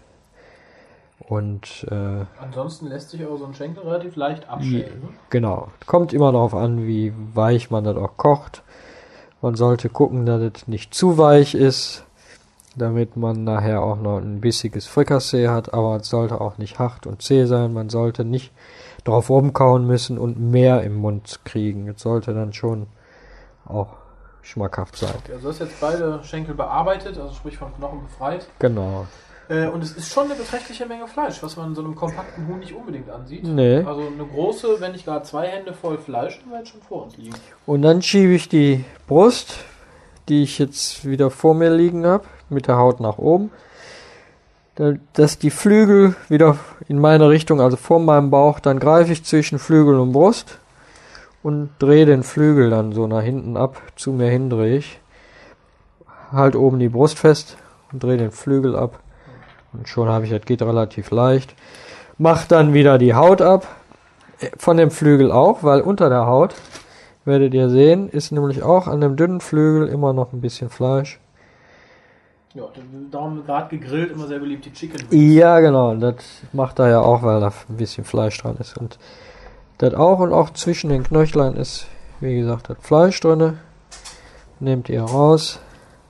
Speaker 1: Und
Speaker 2: ansonsten lässt sich aber so ein Schenkel relativ leicht abschälen. Ne?
Speaker 1: Genau. Kommt immer darauf an, wie weich man das auch kocht. Man sollte gucken, dass es nicht zu weich ist, damit man nachher auch noch ein bissiges Frikassee hat, aber es sollte auch nicht hart und zäh sein. Man sollte nicht drauf rumkauen müssen und mehr im Mund kriegen. Es sollte dann schon auch schmackhaft sein.
Speaker 2: Okay, also du hast jetzt beide Schenkel bearbeitet, also sprich vom Knochen befreit.
Speaker 1: Genau.
Speaker 2: Und es ist schon eine beträchtliche Menge Fleisch, was man in so einem kompakten Huhn nicht unbedingt ansieht.
Speaker 1: Nee.
Speaker 2: Also eine große, wenn nicht gar 2 Hände voll Fleisch, haben wir jetzt schon vor uns liegen.
Speaker 1: Und dann schiebe ich die Brust, die ich jetzt wieder vor mir liegen habe, mit der Haut nach oben, dass die Flügel wieder in meine Richtung, also vor meinem Bauch, dann greife ich zwischen Flügel und Brust und drehe den Flügel dann so nach hinten ab, zu mir hin drehe ich, halt oben die Brust fest und drehe den Flügel ab Und schon habe ich, das geht relativ leicht. Mach dann wieder die Haut ab. Von dem Flügel auch, weil unter der Haut, werdet ihr sehen, ist nämlich auch an dem dünnen Flügel immer noch ein bisschen Fleisch.
Speaker 2: Ja, darum gerade gegrillt immer sehr beliebt die Chicken Wings.
Speaker 1: Ja, genau. Das macht er ja auch, weil da ein bisschen Fleisch dran ist. Und das auch, und auch zwischen den Knöchlern ist, wie gesagt, das Fleisch drin. Nehmt ihr raus.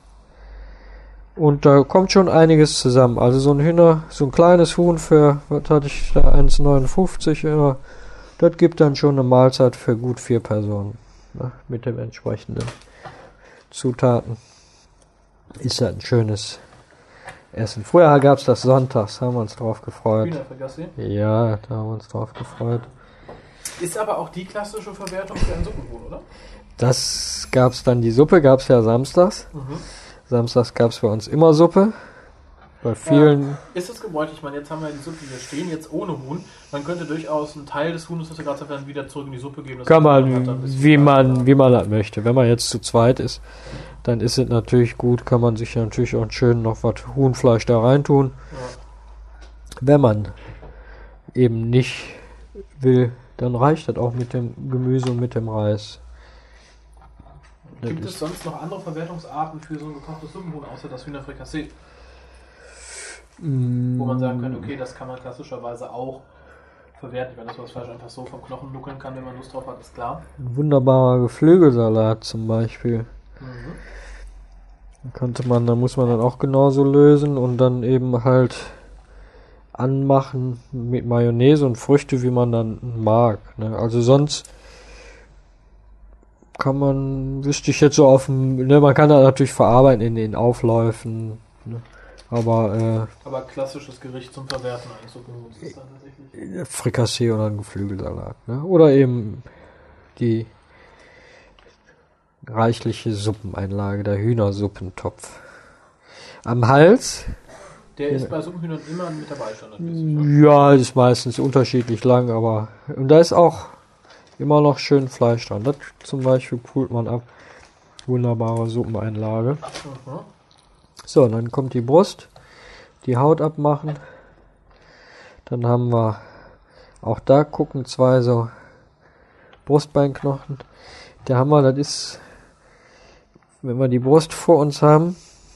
Speaker 1: Und da kommt schon einiges zusammen. Also so ein kleines Huhn für, was hatte ich da, 1,59 immer. Das gibt dann schon eine Mahlzeit für gut 4 Personen. Ne, mit den entsprechenden Zutaten. Ist das ein schönes Essen. Früher gab es das sonntags, haben wir uns drauf gefreut.
Speaker 2: Hühnerfrikassee?
Speaker 1: Ja, da haben wir uns drauf gefreut.
Speaker 2: Ist aber auch die klassische Verwertung für ein Suppenhuhn, oder?
Speaker 1: Das gab's dann, die Suppe gab's ja samstags. Samstags gab's bei uns immer Suppe. Bei vielen.
Speaker 2: Ja, ist es gewollt? Ich meine, jetzt haben wir die Suppe hier stehen, jetzt ohne Huhn. Man könnte durchaus einen Teil des Huhnes, was wir gerade sagen, wieder zurück in die Suppe geben.
Speaker 1: Kann man, wie man das möchte. Wenn man jetzt zu zweit ist, dann ist es natürlich gut, kann man sich natürlich auch schön noch was Huhnfleisch da reintun. Ja. Wenn man eben nicht will, dann reicht das auch mit dem Gemüse und mit dem Reis.
Speaker 2: Gibt es sonst noch andere Verwertungsarten für so ein gekochtes Suppenhuhn, außer das Hühnerfrikassee? Wo man sagen könnte, okay, das kann man klassischerweise auch verwerten. Wenn das Fleisch einfach so vom Knochen nuckeln kann, wenn man Lust drauf hat, ist klar.
Speaker 1: Ein wunderbarer Geflügelsalat zum Beispiel. Da muss man dann auch genauso lösen und dann eben halt anmachen mit Mayonnaise und Früchte, wie man dann mag. Ne? Also sonst wüsste ich jetzt so man kann das natürlich verarbeiten in den Aufläufen. Ne? Aber
Speaker 2: klassisches Gericht zum Verwerten eines Suppenhuhns ist dann tatsächlich
Speaker 1: Frikassee oder ein Geflügelsalat. Ne? Oder eben die reichliche Suppeneinlage, der Hühnersuppentopf. Am Hals.
Speaker 2: Der ist bei Suppenhühnern immer mit dabei standardmäßig.
Speaker 1: Ja, ist meistens unterschiedlich lang, und da ist auch immer noch schön Fleisch dran. Das zum Beispiel pult man ab. Wunderbare Suppeneinlage. So, dann kommt die Brust, die Haut abmachen. Dann haben wir auch da gucken 2 so Brustbeinknochen. Der Hammer, das ist, wenn wir die Brust vor uns haben,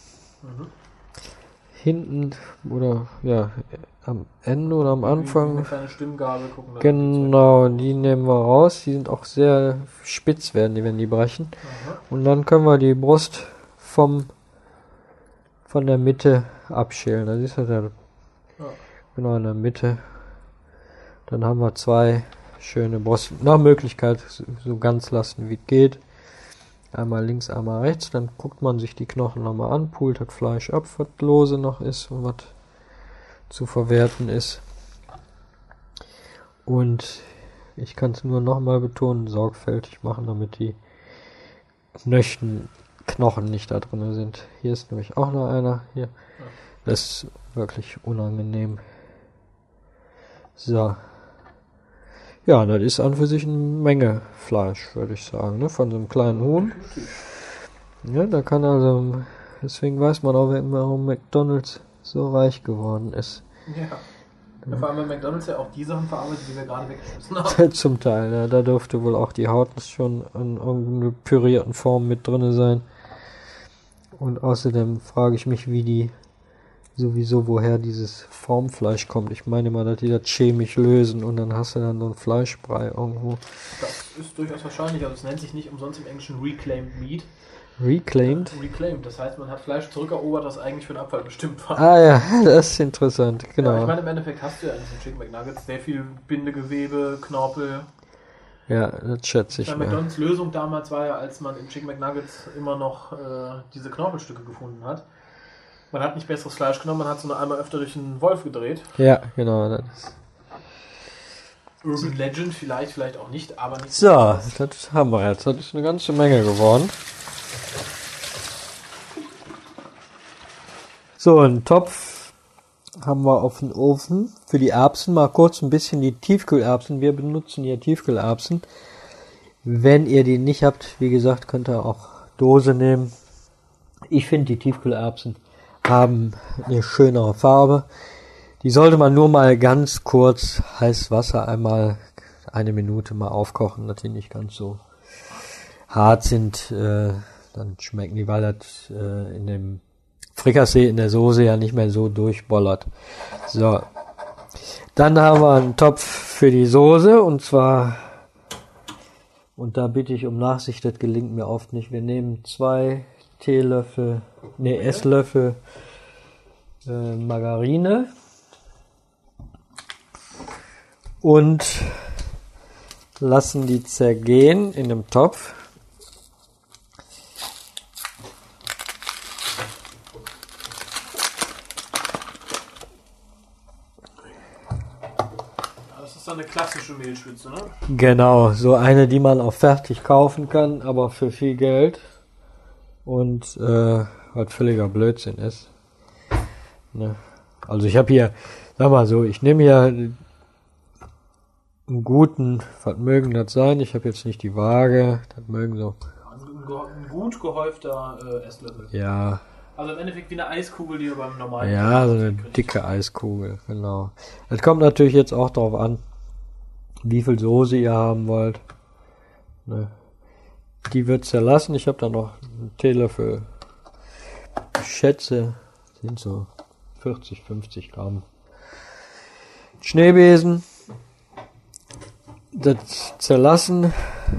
Speaker 1: hinten oder ja am Ende oder am Anfang.
Speaker 2: Eine kleine Stimmgabel gucken.
Speaker 1: Genau, die nehmen wir raus. Die sind auch sehr spitz werden die, wenn die brechen. Und dann können wir die Brust von der Mitte abschälen. Das ist ja genau in der Mitte. Dann haben wir 2 schöne Brust. Nach Möglichkeit so ganz lassen, wie es geht. Einmal links, einmal rechts. Dann guckt man sich die Knochen nochmal an, pult das Fleisch ab, was lose noch ist und was zu verwerten ist. Und ich kann es nur nochmal betonen, sorgfältig machen, damit die Knochen nicht da drin sind. Hier ist nämlich auch noch einer. Hier. Das ist wirklich unangenehm. So. Ja, das ist an für sich eine Menge Fleisch, würde ich sagen, ne? Von so einem kleinen Huhn. Ja, da kann also, deswegen weiß man auch, warum McDonald's so reich geworden ist.
Speaker 2: Ja, vor allem bei McDonald's ja auch die Sachen verarbeitet, die wir gerade weggeschmissen haben.
Speaker 1: Zum Teil, ja, da dürfte wohl auch die Haut schon in irgendeiner pürierten Form mit drin sein. Und außerdem frage ich mich, woher dieses Formfleisch kommt. Ich meine mal, dass die das chemisch lösen und dann hast du dann so einen Fleischbrei irgendwo.
Speaker 2: Das ist durchaus wahrscheinlich, also es nennt sich nicht umsonst im Englischen Reclaimed Meat.
Speaker 1: Reclaimed?
Speaker 2: Reclaimed, das heißt, man hat Fleisch zurückerobert, das eigentlich für den Abfall bestimmt war.
Speaker 1: Ah ja, das ist interessant, genau.
Speaker 2: Ja, ich meine, im Endeffekt hast du ja in diesen Chicken McNuggets sehr viel Bindegewebe, Knorpel.
Speaker 1: Ja, das schätze ich mal.
Speaker 2: McDonald's Lösung damals war ja, als man im Chicken McNuggets immer noch diese Knorpelstücke gefunden hat. Man hat nicht besseres Fleisch genommen, man hat so nur einmal öfter durch einen Wolf gedreht.
Speaker 1: Ja, genau. Das ist
Speaker 2: Urban Legend, vielleicht auch nicht, aber nicht.
Speaker 1: So, das haben wir jetzt. Das ist eine ganze Menge geworden. So, einen Topf haben wir auf den Ofen. Für die Erbsen mal kurz ein bisschen die Tiefkühlerbsen. Wir benutzen hier Tiefkühlerbsen. Wenn ihr die nicht habt, wie gesagt, könnt ihr auch Dose nehmen. Ich finde die Tiefkühlerbsen haben eine schönere Farbe. Die sollte man nur mal ganz kurz heißes Wasser einmal 1 Minute mal aufkochen, dass die nicht ganz so hart sind. Dann schmecken die, weil das in dem Frikassee in der Soße ja nicht mehr so durchbollert. So. Dann haben wir einen Topf für die Soße und zwar, und da bitte ich um Nachsicht, das gelingt mir oft nicht. Wir nehmen 2 Esslöffel Margarine und lassen die zergehen in einem Topf.
Speaker 2: Das ist eine klassische Mehlschwitze, ne?
Speaker 1: Genau, so eine, die man auch fertig kaufen kann, aber für viel Geld und was völliger Blödsinn ist. Ne? Also ich habe hier, sag mal so, ich nehme hier einen guten, was mögen das sein? Ich habe jetzt nicht die Waage, das mögen so.
Speaker 2: Ein gut gehäufter Esslöffel.
Speaker 1: Ja.
Speaker 2: Also im Endeffekt wie eine Eiskugel, die ihr beim normalen...
Speaker 1: Ja, so eine dicke Eiskugel, genau. Es kommt natürlich jetzt auch darauf an, wie viel Soße ihr haben wollt. Ne? Die wird zerlassen. Ich habe da noch einen Teelöffel, ich schätze, sind so 40, 50 Gramm Schneebesen. Das zerlassen.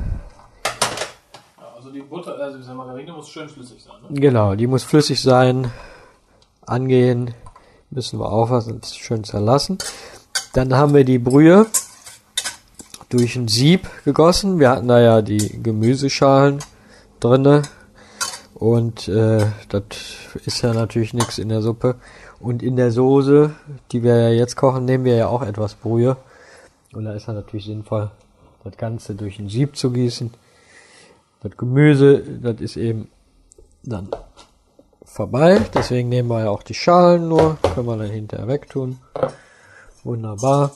Speaker 2: Also die Butter, also diese Margarine muss schön flüssig sein, ne?
Speaker 1: Genau, die muss flüssig sein. Angehen müssen wir aufpassen, das ist schön zerlassen. Dann haben wir die Brühe durch ein Sieb gegossen. Wir hatten da ja die Gemüseschalen drinne und das ist ja natürlich nichts in der Suppe. Und in der Soße, die wir ja jetzt kochen, nehmen wir ja auch etwas Brühe. Und da ist ja natürlich sinnvoll, das Ganze durch ein Sieb zu gießen. Das Gemüse, das ist eben dann vorbei. Deswegen nehmen wir ja auch die Schalen nur. Können wir dann hinterher wegtun. Wunderbar.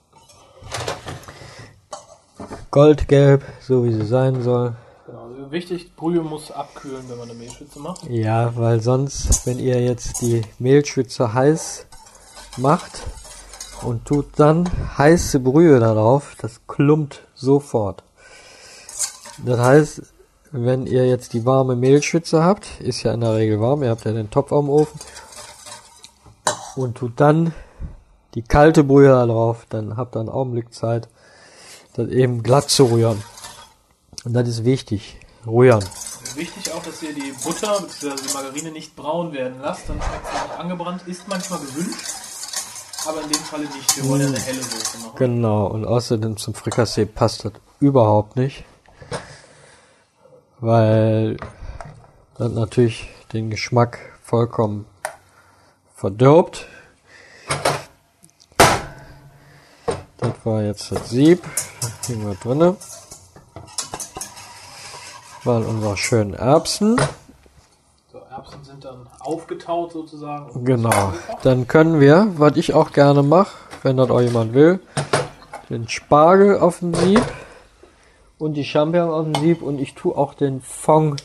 Speaker 1: Goldgelb, so wie sie sein soll.
Speaker 2: Genau, also wichtig, Brühe muss abkühlen, wenn man eine Mehlschwitze macht.
Speaker 1: Ja, weil sonst, wenn ihr jetzt die Mehlschwitze heiß macht und tut dann heiße Brühe darauf, das klumpt sofort. Das heißt, wenn ihr jetzt die warme Mehlschwitze habt, ist ja in der Regel warm, ihr habt ja den Topf am Ofen, und tut dann die kalte Brühe da drauf, dann habt ihr einen Augenblick Zeit, das eben glatt zu rühren. Und das ist wichtig, rühren.
Speaker 2: Wichtig auch, dass ihr die Butter bzw. die Margarine nicht braun werden lasst, dann schmeckt es nicht angebrannt, ist manchmal gewünscht, aber in dem Falle nicht. Wir wollen ja eine helle Soße machen.
Speaker 1: Genau, und außerdem zum Frikassee passt das überhaupt nicht, weil das natürlich den Geschmack vollkommen verdirbt. Das war jetzt das Sieb, das liegen wir drinne. Waren unsere schönen Erbsen.
Speaker 2: So, Erbsen sind dann aufgetaut sozusagen.
Speaker 1: Genau, dann können wir, was ich auch gerne mache, wenn das auch jemand will, den Spargel auf dem Sieb und die Champignons auf dem Sieb, und ich tue auch den Fond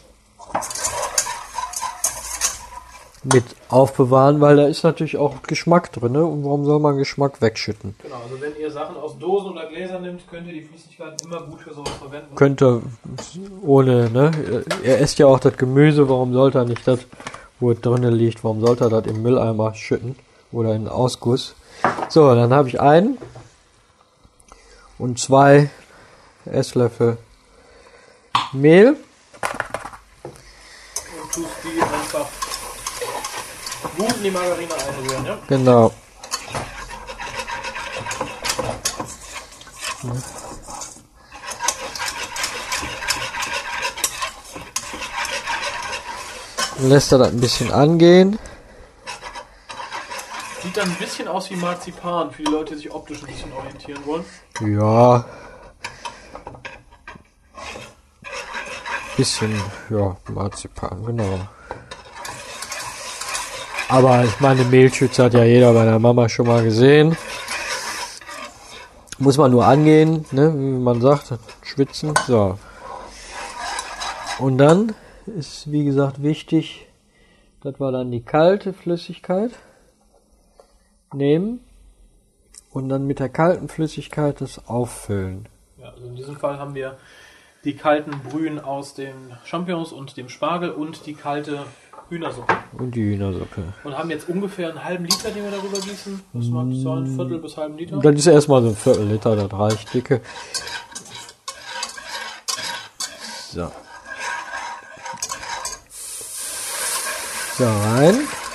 Speaker 1: mit aufbewahren, weil da ist natürlich auch Geschmack drin, ne? Und warum soll man Geschmack wegschütten?
Speaker 2: Genau, also wenn ihr Sachen aus Dosen oder Gläsern nimmt, könnt ihr die Flüssigkeiten immer gut für sowas verwenden.
Speaker 1: Könnt ihr ohne, ne? Er esst ja auch das Gemüse, warum sollte er nicht das, wo es drinnen liegt, warum sollte er das im Mülleimer schütten oder in den Ausguss? So, dann habe ich einen und 2 Esslöffel Mehl.
Speaker 2: Und tust die einfach gut in die Margarine einrühren, ja?
Speaker 1: Genau. Dann lässt er das ein bisschen angehen.
Speaker 2: Sieht dann ein bisschen aus wie Marzipan, für die Leute, die sich optisch ein bisschen orientieren wollen.
Speaker 1: Ja. Bisschen, ja, Marzipan, genau. Aber ich meine, Mehlschwitze hat ja jeder bei der Mama schon mal gesehen. Muss man nur angehen, ne, wie man sagt, schwitzen. So. Und dann ist, wie gesagt, wichtig, Das war dann die kalte Flüssigkeit. Nehmen und dann mit der kalten Flüssigkeit das auffüllen.
Speaker 2: Ja, also in diesem Fall haben wir die kalten Brühen aus den Champignons und dem Spargel und die kalte Hühnersuppe.
Speaker 1: Und die Hühnersuppe.
Speaker 2: Und haben jetzt ungefähr einen halben Liter, den wir darüber gießen. Das mag sein, ein Viertel bis halben Liter.
Speaker 1: Das ist erstmal so ein Viertel Liter, das reicht dicke. So. So, rein.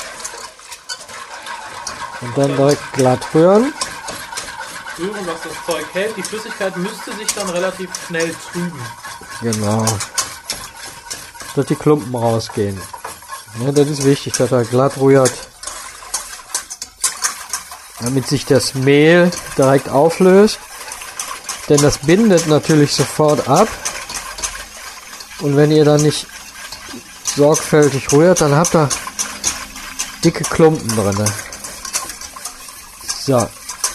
Speaker 1: Und dann direkt glatt rühren.
Speaker 2: Rühren, was das Zeug hält. Die Flüssigkeit müsste sich dann relativ schnell trüben.
Speaker 1: Genau. Dass die Klumpen rausgehen. Ja, das ist wichtig, dass er glatt rührt. Damit sich das Mehl direkt auflöst. Denn das bindet natürlich sofort ab. Und wenn ihr dann nicht sorgfältig rührt, dann habt ihr dicke Klumpen drin. So.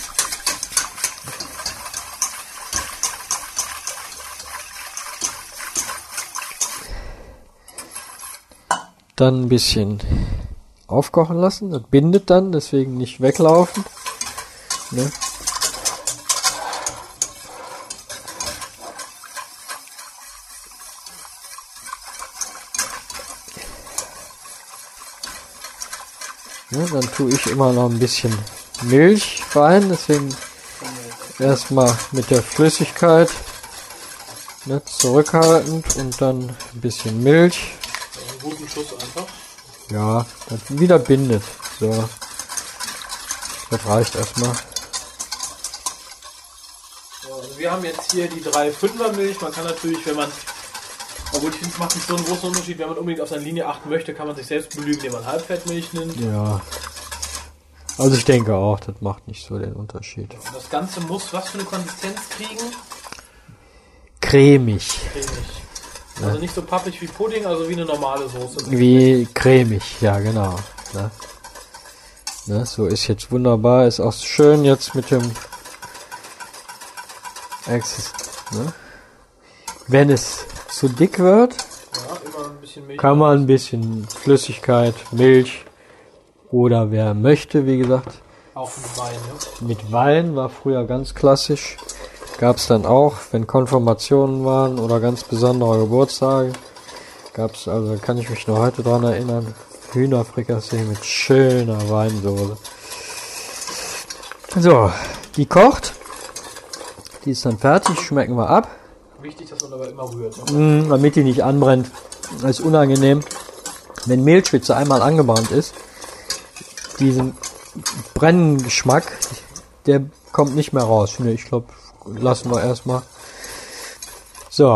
Speaker 1: Dann ein bisschen aufkochen lassen. Das bindet dann, deswegen nicht weglaufen. Ne? Ja, dann tue ich immer noch ein bisschen Milch rein, deswegen erstmal mit der Flüssigkeit, ne, zurückhaltend und dann ein bisschen Milch.
Speaker 2: Einen guten Schuss einfach.
Speaker 1: Ja, das wieder bindet. So. Das reicht erstmal.
Speaker 2: So, also wir haben jetzt hier die 3,5er Milch. Man kann natürlich, wenn man, obwohl ich finde, es macht nicht so einen großen Unterschied, wenn man unbedingt auf seine Linie achten möchte, kann man sich selbst belügen, indem man Halbfettmilch nimmt.
Speaker 1: Ja. Also ich denke auch, das macht nicht so den Unterschied.
Speaker 2: Und das Ganze muss was für eine Konsistenz kriegen?
Speaker 1: Cremig.
Speaker 2: Also nicht so pappig wie Pudding, also wie eine normale Soße.
Speaker 1: Wie cremig, ja genau. Ne? Ne, so ist jetzt wunderbar, ist auch schön jetzt mit dem ne? Wenn es zu dick wird,
Speaker 2: ja, immer ein bisschen Milch
Speaker 1: kann man ein bisschen Flüssigkeit, Milch oder wer möchte, wie gesagt,
Speaker 2: auch mit Wein. Ne?
Speaker 1: mit Wein war früher ganz klassisch. Gab es dann auch, wenn Konfirmationen waren oder ganz besondere Geburtstage, gab es, also kann ich mich noch heute dran erinnern, Hühnerfrikassee mit schöner Weinsoße. So, die kocht, die ist dann fertig, schmecken wir ab.
Speaker 2: Wichtig, dass man dabei immer rührt. Ne?
Speaker 1: Damit die nicht anbrennt, das ist unangenehm. Wenn Mehlschwitze einmal angebrannt ist, diesen Brennengeschmack, der kommt nicht mehr raus. Ne, ich glaube, lassen wir erstmal. So.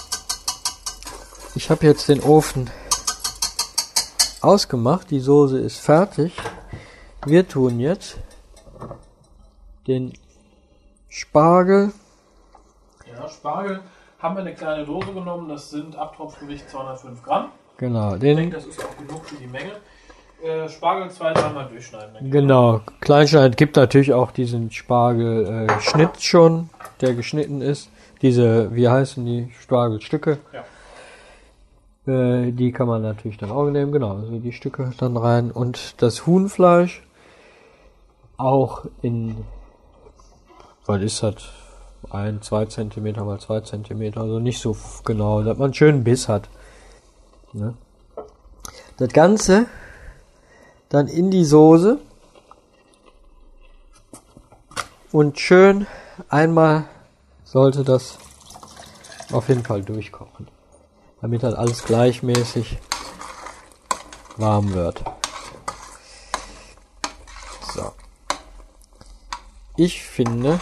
Speaker 1: Ich habe jetzt den Ofen ausgemacht. Die Soße ist fertig. Wir tun jetzt den Spargel.
Speaker 2: Ja, Spargel haben wir eine kleine Dose genommen. Das sind Abtropfgewicht 205 Gramm.
Speaker 1: Genau.
Speaker 2: Ich denke, das ist auch genug für die Menge. Spargel 2-3 Mal durchschneiden.
Speaker 1: Genau, Kleinschneid gibt natürlich auch diesen Spargel-Schnitt schon, der geschnitten ist. Diese, wie heißen die, Spargelstücke? Ja. Die kann man natürlich dann auch nehmen, genau, also die Stücke dann rein. Und das Huhnfleisch auch in, was ist das, 2 cm mal 2 cm, also nicht so genau, dass man einen schönen Biss hat. Ne? Das Ganze dann in die Soße und schön einmal sollte das auf jeden Fall durchkochen, damit halt alles gleichmäßig warm wird. So. Ich finde,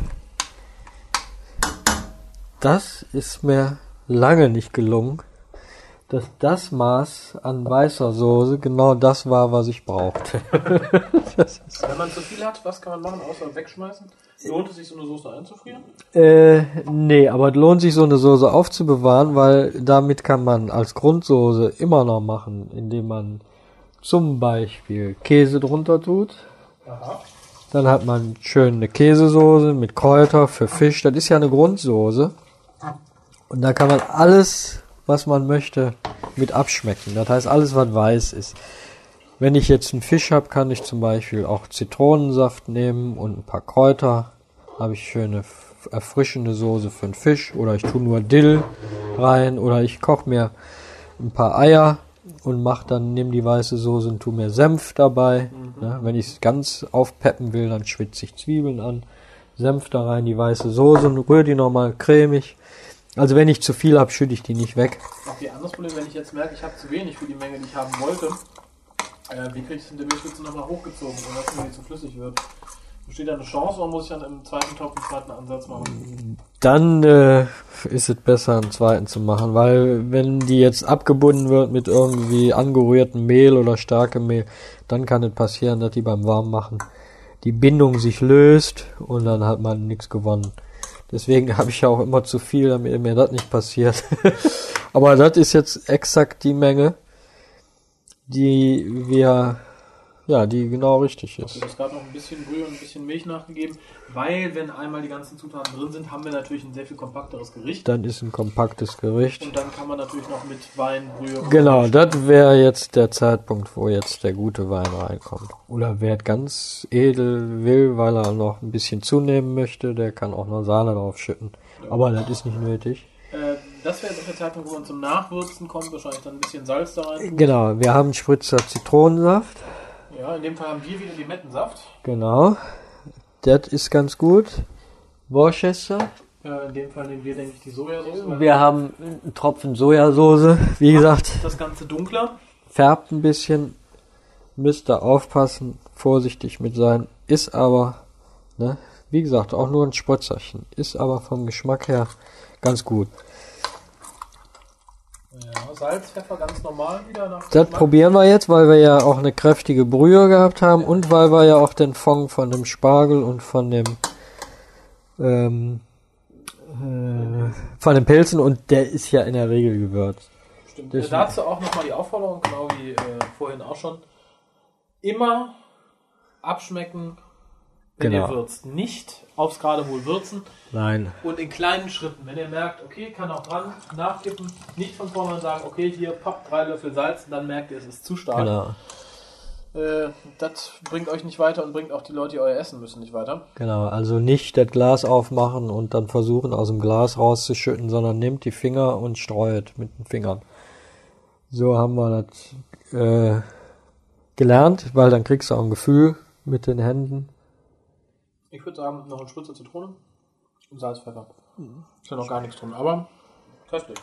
Speaker 1: das ist mir lange nicht gelungen, dass das Maß an weißer Soße genau das war, was ich brauchte.
Speaker 2: Wenn man zu viel hat, was kann man machen, außer wegschmeißen? Lohnt es sich, so eine Soße einzufrieren?
Speaker 1: Nee, aber es lohnt sich, so eine Soße aufzubewahren, weil damit kann man als Grundsoße immer noch machen, indem man zum Beispiel Käse drunter tut.
Speaker 2: Aha.
Speaker 1: Dann hat man schön eine Käsesoße mit Kräuter für Fisch. Das ist ja eine Grundsoße. Und da kann man alles, was man möchte, mit abschmecken. Das heißt, alles, was weiß ist. Wenn ich jetzt einen Fisch habe, kann ich zum Beispiel auch Zitronensaft nehmen und ein paar Kräuter. Habe ich schöne erfrischende Soße für den Fisch. Oder ich tue nur Dill rein. Oder ich koche mir ein paar Eier und nehme die weiße Soße und tue mir Senf dabei. Ne? Wenn ich es ganz aufpeppen will, dann schwitze ich Zwiebeln an. Senf da rein, die weiße Soße und rühre die nochmal cremig. Also wenn ich zu viel habe, schütte ich die nicht weg.
Speaker 2: Okay, anderes Problem, wenn ich jetzt merke, ich habe zu wenig für die Menge, die ich haben wollte, wie kriege ich es in der Mehlschwitze nochmal hochgezogen, ohne dass es zu flüssig wird? Besteht da eine Chance oder muss ich dann im zweiten Topf einen zweiten Ansatz machen?
Speaker 1: Dann ist es besser, einen zweiten zu machen, weil wenn die jetzt abgebunden wird mit irgendwie angerührtem Mehl oder starkem Mehl, dann kann es passieren, dass die beim Warmmachen die Bindung sich löst und dann hat man nichts gewonnen. Deswegen habe ich ja auch immer zu viel, damit mir das nicht passiert. Aber das ist jetzt exakt die Menge, die genau richtig ist.
Speaker 2: Okay, du hast gerade noch ein bisschen Brühe und ein bisschen Milch nachgegeben, weil wenn einmal die ganzen Zutaten drin sind, haben wir natürlich ein sehr viel kompakteres Gericht.
Speaker 1: Dann ist ein kompaktes Gericht.
Speaker 2: Und dann kann man natürlich noch mit Wein, Brühe und
Speaker 1: Genau, das wäre jetzt der Zeitpunkt, wo jetzt der gute Wein reinkommt. Oder wer ganz edel will, weil er noch ein bisschen zunehmen möchte, der kann auch noch Sahne drauf schütten. Aber das ist nicht nötig.
Speaker 2: Das wäre jetzt auch der Zeitpunkt, wo man zum Nachwürzen kommt, wahrscheinlich dann ein bisschen Salz da rein.
Speaker 1: Genau, wir haben einen Spritzer Zitronensaft.
Speaker 2: Ja, in dem Fall haben wir wieder Limettensaft.
Speaker 1: Genau, das ist ganz gut. Worcester.
Speaker 2: In dem Fall nehmen wir, denke ich, die Sojasauce.
Speaker 1: Wir haben einen Tropfen Sojasauce, wie gesagt.
Speaker 2: Das Ganze dunkler.
Speaker 1: Färbt ein bisschen, müsst ihr aufpassen, vorsichtig mit sein. Ist aber, ne, wie gesagt, auch nur ein Spritzerchen. Ist aber vom Geschmack her ganz gut.
Speaker 2: Ja, Salz, Pfeffer ganz normal wieder nach
Speaker 1: Das probieren wir jetzt, weil wir ja auch eine kräftige Brühe gehabt haben und weil wir ja auch den Fond von dem Spargel und von dem von den Pilzen und der ist ja in der Regel gewürzt.
Speaker 2: Stimmt. Dazu auch nochmal die Aufforderung, genau wie vorhin auch schon. Immer abschmecken, wenn
Speaker 1: Genau.
Speaker 2: ihr würzt. Nicht aufs Geradewohl würzen.
Speaker 1: Nein.
Speaker 2: Und in kleinen Schritten. Wenn ihr merkt, okay, kann auch dran nachkippen. Nicht von vornherein sagen, okay, hier, papp, 3 Löffel Salz. Und dann merkt ihr, es ist zu stark.
Speaker 1: Genau.
Speaker 2: Das bringt euch nicht weiter und bringt auch die Leute, die euer essen müssen, nicht weiter.
Speaker 1: Genau, also nicht das Glas aufmachen und dann versuchen aus dem Glas rauszuschütten, sondern nehmt die Finger und streut mit den Fingern. So haben wir das gelernt, weil dann kriegst du auch ein Gefühl mit den Händen.
Speaker 2: Ich würde sagen, noch ein Spritzer Zitrone und Salz, Pfeffer. Ist ja noch gar nichts drin, aber köstlich.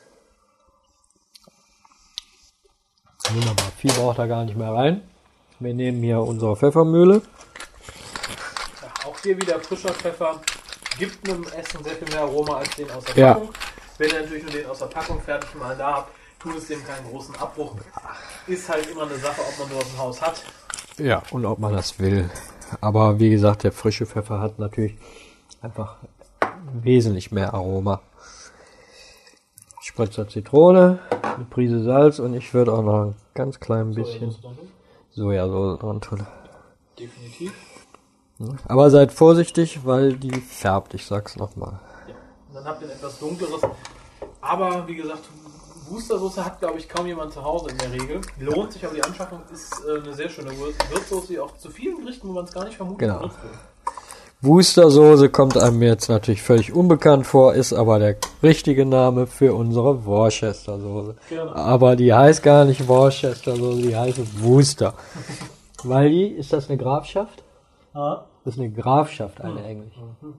Speaker 1: Wunderbar, viel braucht da gar nicht mehr rein. Wir nehmen hier unsere Pfeffermühle.
Speaker 2: Ja, auch hier wieder frischer Pfeffer. Gibt einem Essen sehr viel mehr Aroma als den aus der Packung. Wenn ihr natürlich nur den aus der Packung fertig mal da habt, tut es dem keinen großen Abbruch. Ist halt immer eine Sache, ob man sowas im Haus hat.
Speaker 1: Ja, und ob man das will. Aber wie gesagt, der frische Pfeffer hat natürlich einfach wesentlich mehr Aroma. Spritzer Zitrone, eine Prise Salz und ich würde auch noch ein ganz klein bisschen Sojasauce dran tun.
Speaker 2: Definitiv.
Speaker 1: Aber seid vorsichtig, weil die färbt, ich sag's nochmal.
Speaker 2: Ja. Und dann habt ihr ein etwas dunkleres. Aber wie gesagt, Wustersoße hat, glaube ich, kaum jemand zu Hause in der Regel. Lohnt sich, aber die Anschaffung ist eine sehr schöne Würzsoße, die auch zu vielen Gerichten, wo man es gar nicht vermutet,
Speaker 1: Genau.
Speaker 2: benutzt wird.
Speaker 1: Wustersoße kommt einem jetzt natürlich völlig unbekannt vor, ist aber der richtige Name für unsere Worcestersoße.
Speaker 2: Genau.
Speaker 1: Aber die heißt gar nicht Worcestersoße, die heißt Worcester. Weil ist das eine Grafschaft?
Speaker 2: Ah.
Speaker 1: Das ist eine Grafschaft, eine englische.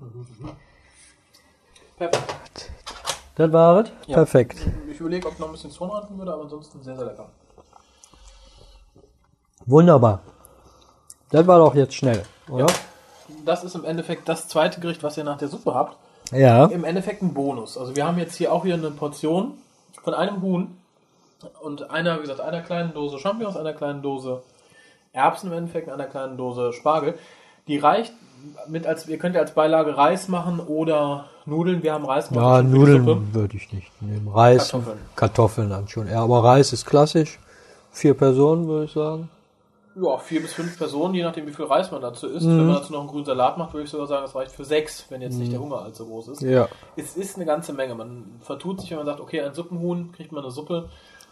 Speaker 2: Perfekt.
Speaker 1: Das war es?
Speaker 2: Ja.
Speaker 1: Perfekt.
Speaker 2: Ich überlege, ob ich noch ein bisschen Zorn reintun würde, aber ansonsten sehr, sehr lecker.
Speaker 1: Wunderbar. Das war doch jetzt schnell, oder?
Speaker 2: Das ist im Endeffekt das zweite Gericht, was ihr nach der Suppe habt.
Speaker 1: Ja.
Speaker 2: Im Endeffekt ein Bonus. Also wir haben jetzt hier auch wieder eine Portion von einem Huhn und einer kleinen Dose Champignons, einer kleinen Dose Erbsen im Endeffekt, einer kleinen Dose Spargel. Die reicht ihr könnt ja als Beilage Reis machen oder Nudeln. Wir haben Reis gemacht.
Speaker 1: Ja,
Speaker 2: für die
Speaker 1: Nudeln
Speaker 2: Suppe.
Speaker 1: würde ich nicht nehmen. Reis, Kartoffeln dann schon. Ja, aber Reis ist klassisch. 4 Personen, würde ich sagen.
Speaker 2: Ja, 4 bis 5 Personen, je nachdem wie viel Reis man dazu isst. Wenn man dazu noch einen grünen Salat macht, würde ich sogar sagen, das reicht für 6, wenn jetzt nicht der Hunger allzu groß ist.
Speaker 1: Ja.
Speaker 2: Es ist eine ganze Menge. Man vertut sich, wenn man sagt, okay, ein Suppenhuhn, kriegt man eine Suppe.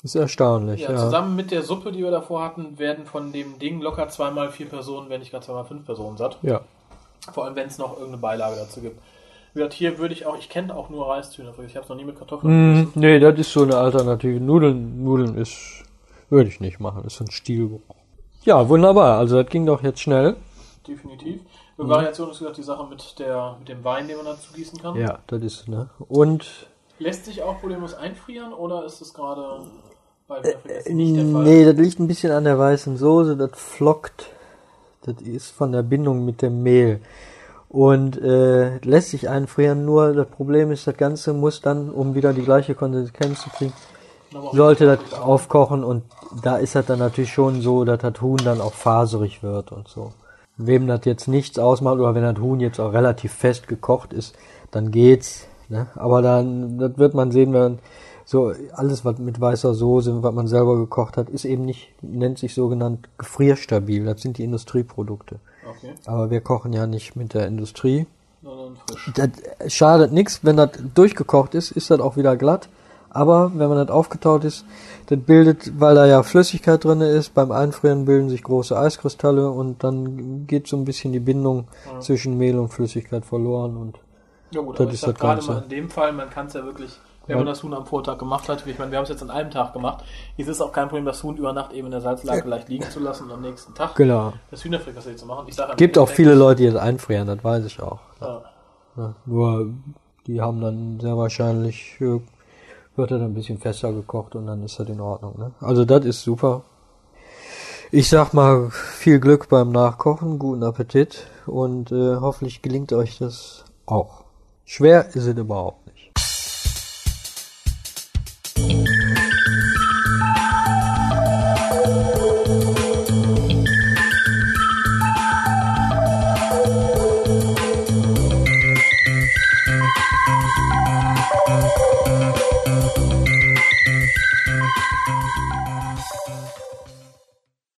Speaker 1: Ist erstaunlich,
Speaker 2: Ja, zusammen mit der Suppe, die wir davor hatten, werden von dem Ding locker 2x4 Personen, wenn nicht gar 2x5 Personen satt.
Speaker 1: Ja.
Speaker 2: Vor allem, wenn es noch irgendeine Beilage dazu gibt. Wie gesagt, hier würde ich kenne auch nur Reishühnerfrikassee. Ich habe es noch nie mit Kartoffeln gegessen.
Speaker 1: Nee, das ist so eine Alternative. Nudeln würde ich nicht machen. Das ist ein Stilbruch. Ja, wunderbar. Also das ging doch jetzt schnell.
Speaker 2: Definitiv. Eine Variation ist gesagt die Sache mit dem Wein, den man dazu gießen kann.
Speaker 1: Ja, das ist, ne? Und
Speaker 2: lässt sich auch problemlos einfrieren oder ist es gerade bei Wienerfrikassee nicht der Fall?
Speaker 1: Nee, das liegt ein bisschen an der weißen Soße. Das flockt. Das ist von der Bindung mit dem Mehl. Und lässt sich einfrieren, nur das Problem ist, das Ganze muss dann, um wieder die gleiche Konsistenz zu kriegen, sollte das aufkochen und da ist das dann natürlich schon so, dass das Huhn dann auch faserig wird und so. Wem das jetzt nichts ausmacht oder wenn das Huhn jetzt auch relativ fest gekocht ist, dann geht's. Ne? Aber dann, das wird man sehen, wenn so alles, was mit weißer Soße, was man selber gekocht hat, ist eben nicht, nennt sich sogenannt gefrierstabil. Das sind die Industrieprodukte.
Speaker 2: Okay.
Speaker 1: Aber wir kochen ja nicht mit der Industrie.
Speaker 2: Sondern frisch.
Speaker 1: Das schadet nichts, wenn das durchgekocht ist das auch wieder glatt. Aber wenn man das aufgetaut ist, das bildet, weil da ja Flüssigkeit drin ist, beim Einfrieren bilden sich große Eiskristalle und dann geht so ein bisschen die Bindung zwischen Mehl und Flüssigkeit verloren. Und
Speaker 2: ja gut,
Speaker 1: das
Speaker 2: aber
Speaker 1: ist
Speaker 2: ich sag
Speaker 1: das
Speaker 2: gerade
Speaker 1: Ganze.
Speaker 2: mal in dem Fall, man kann es ja wirklich, wenn man das Huhn am Vortag gemacht hat, ich meine, wir haben es jetzt an einem Tag gemacht, es ist auch kein Problem, das Huhn über Nacht eben in der Salzlake leicht liegen zu lassen und am nächsten Tag
Speaker 1: Genau.
Speaker 2: das Hühnerfrikassee zu machen. Ich sag,
Speaker 1: Gibt auch viele Leute, die das einfrieren, das weiß ich auch.
Speaker 2: Ja.
Speaker 1: Ja, nur die haben dann sehr wahrscheinlich, wird das ein bisschen fester gekocht und dann ist das in Ordnung. Ne? Also das ist super. Ich sag mal, viel Glück beim Nachkochen, guten Appetit und hoffentlich gelingt euch das auch. Schwer ist es überhaupt nicht.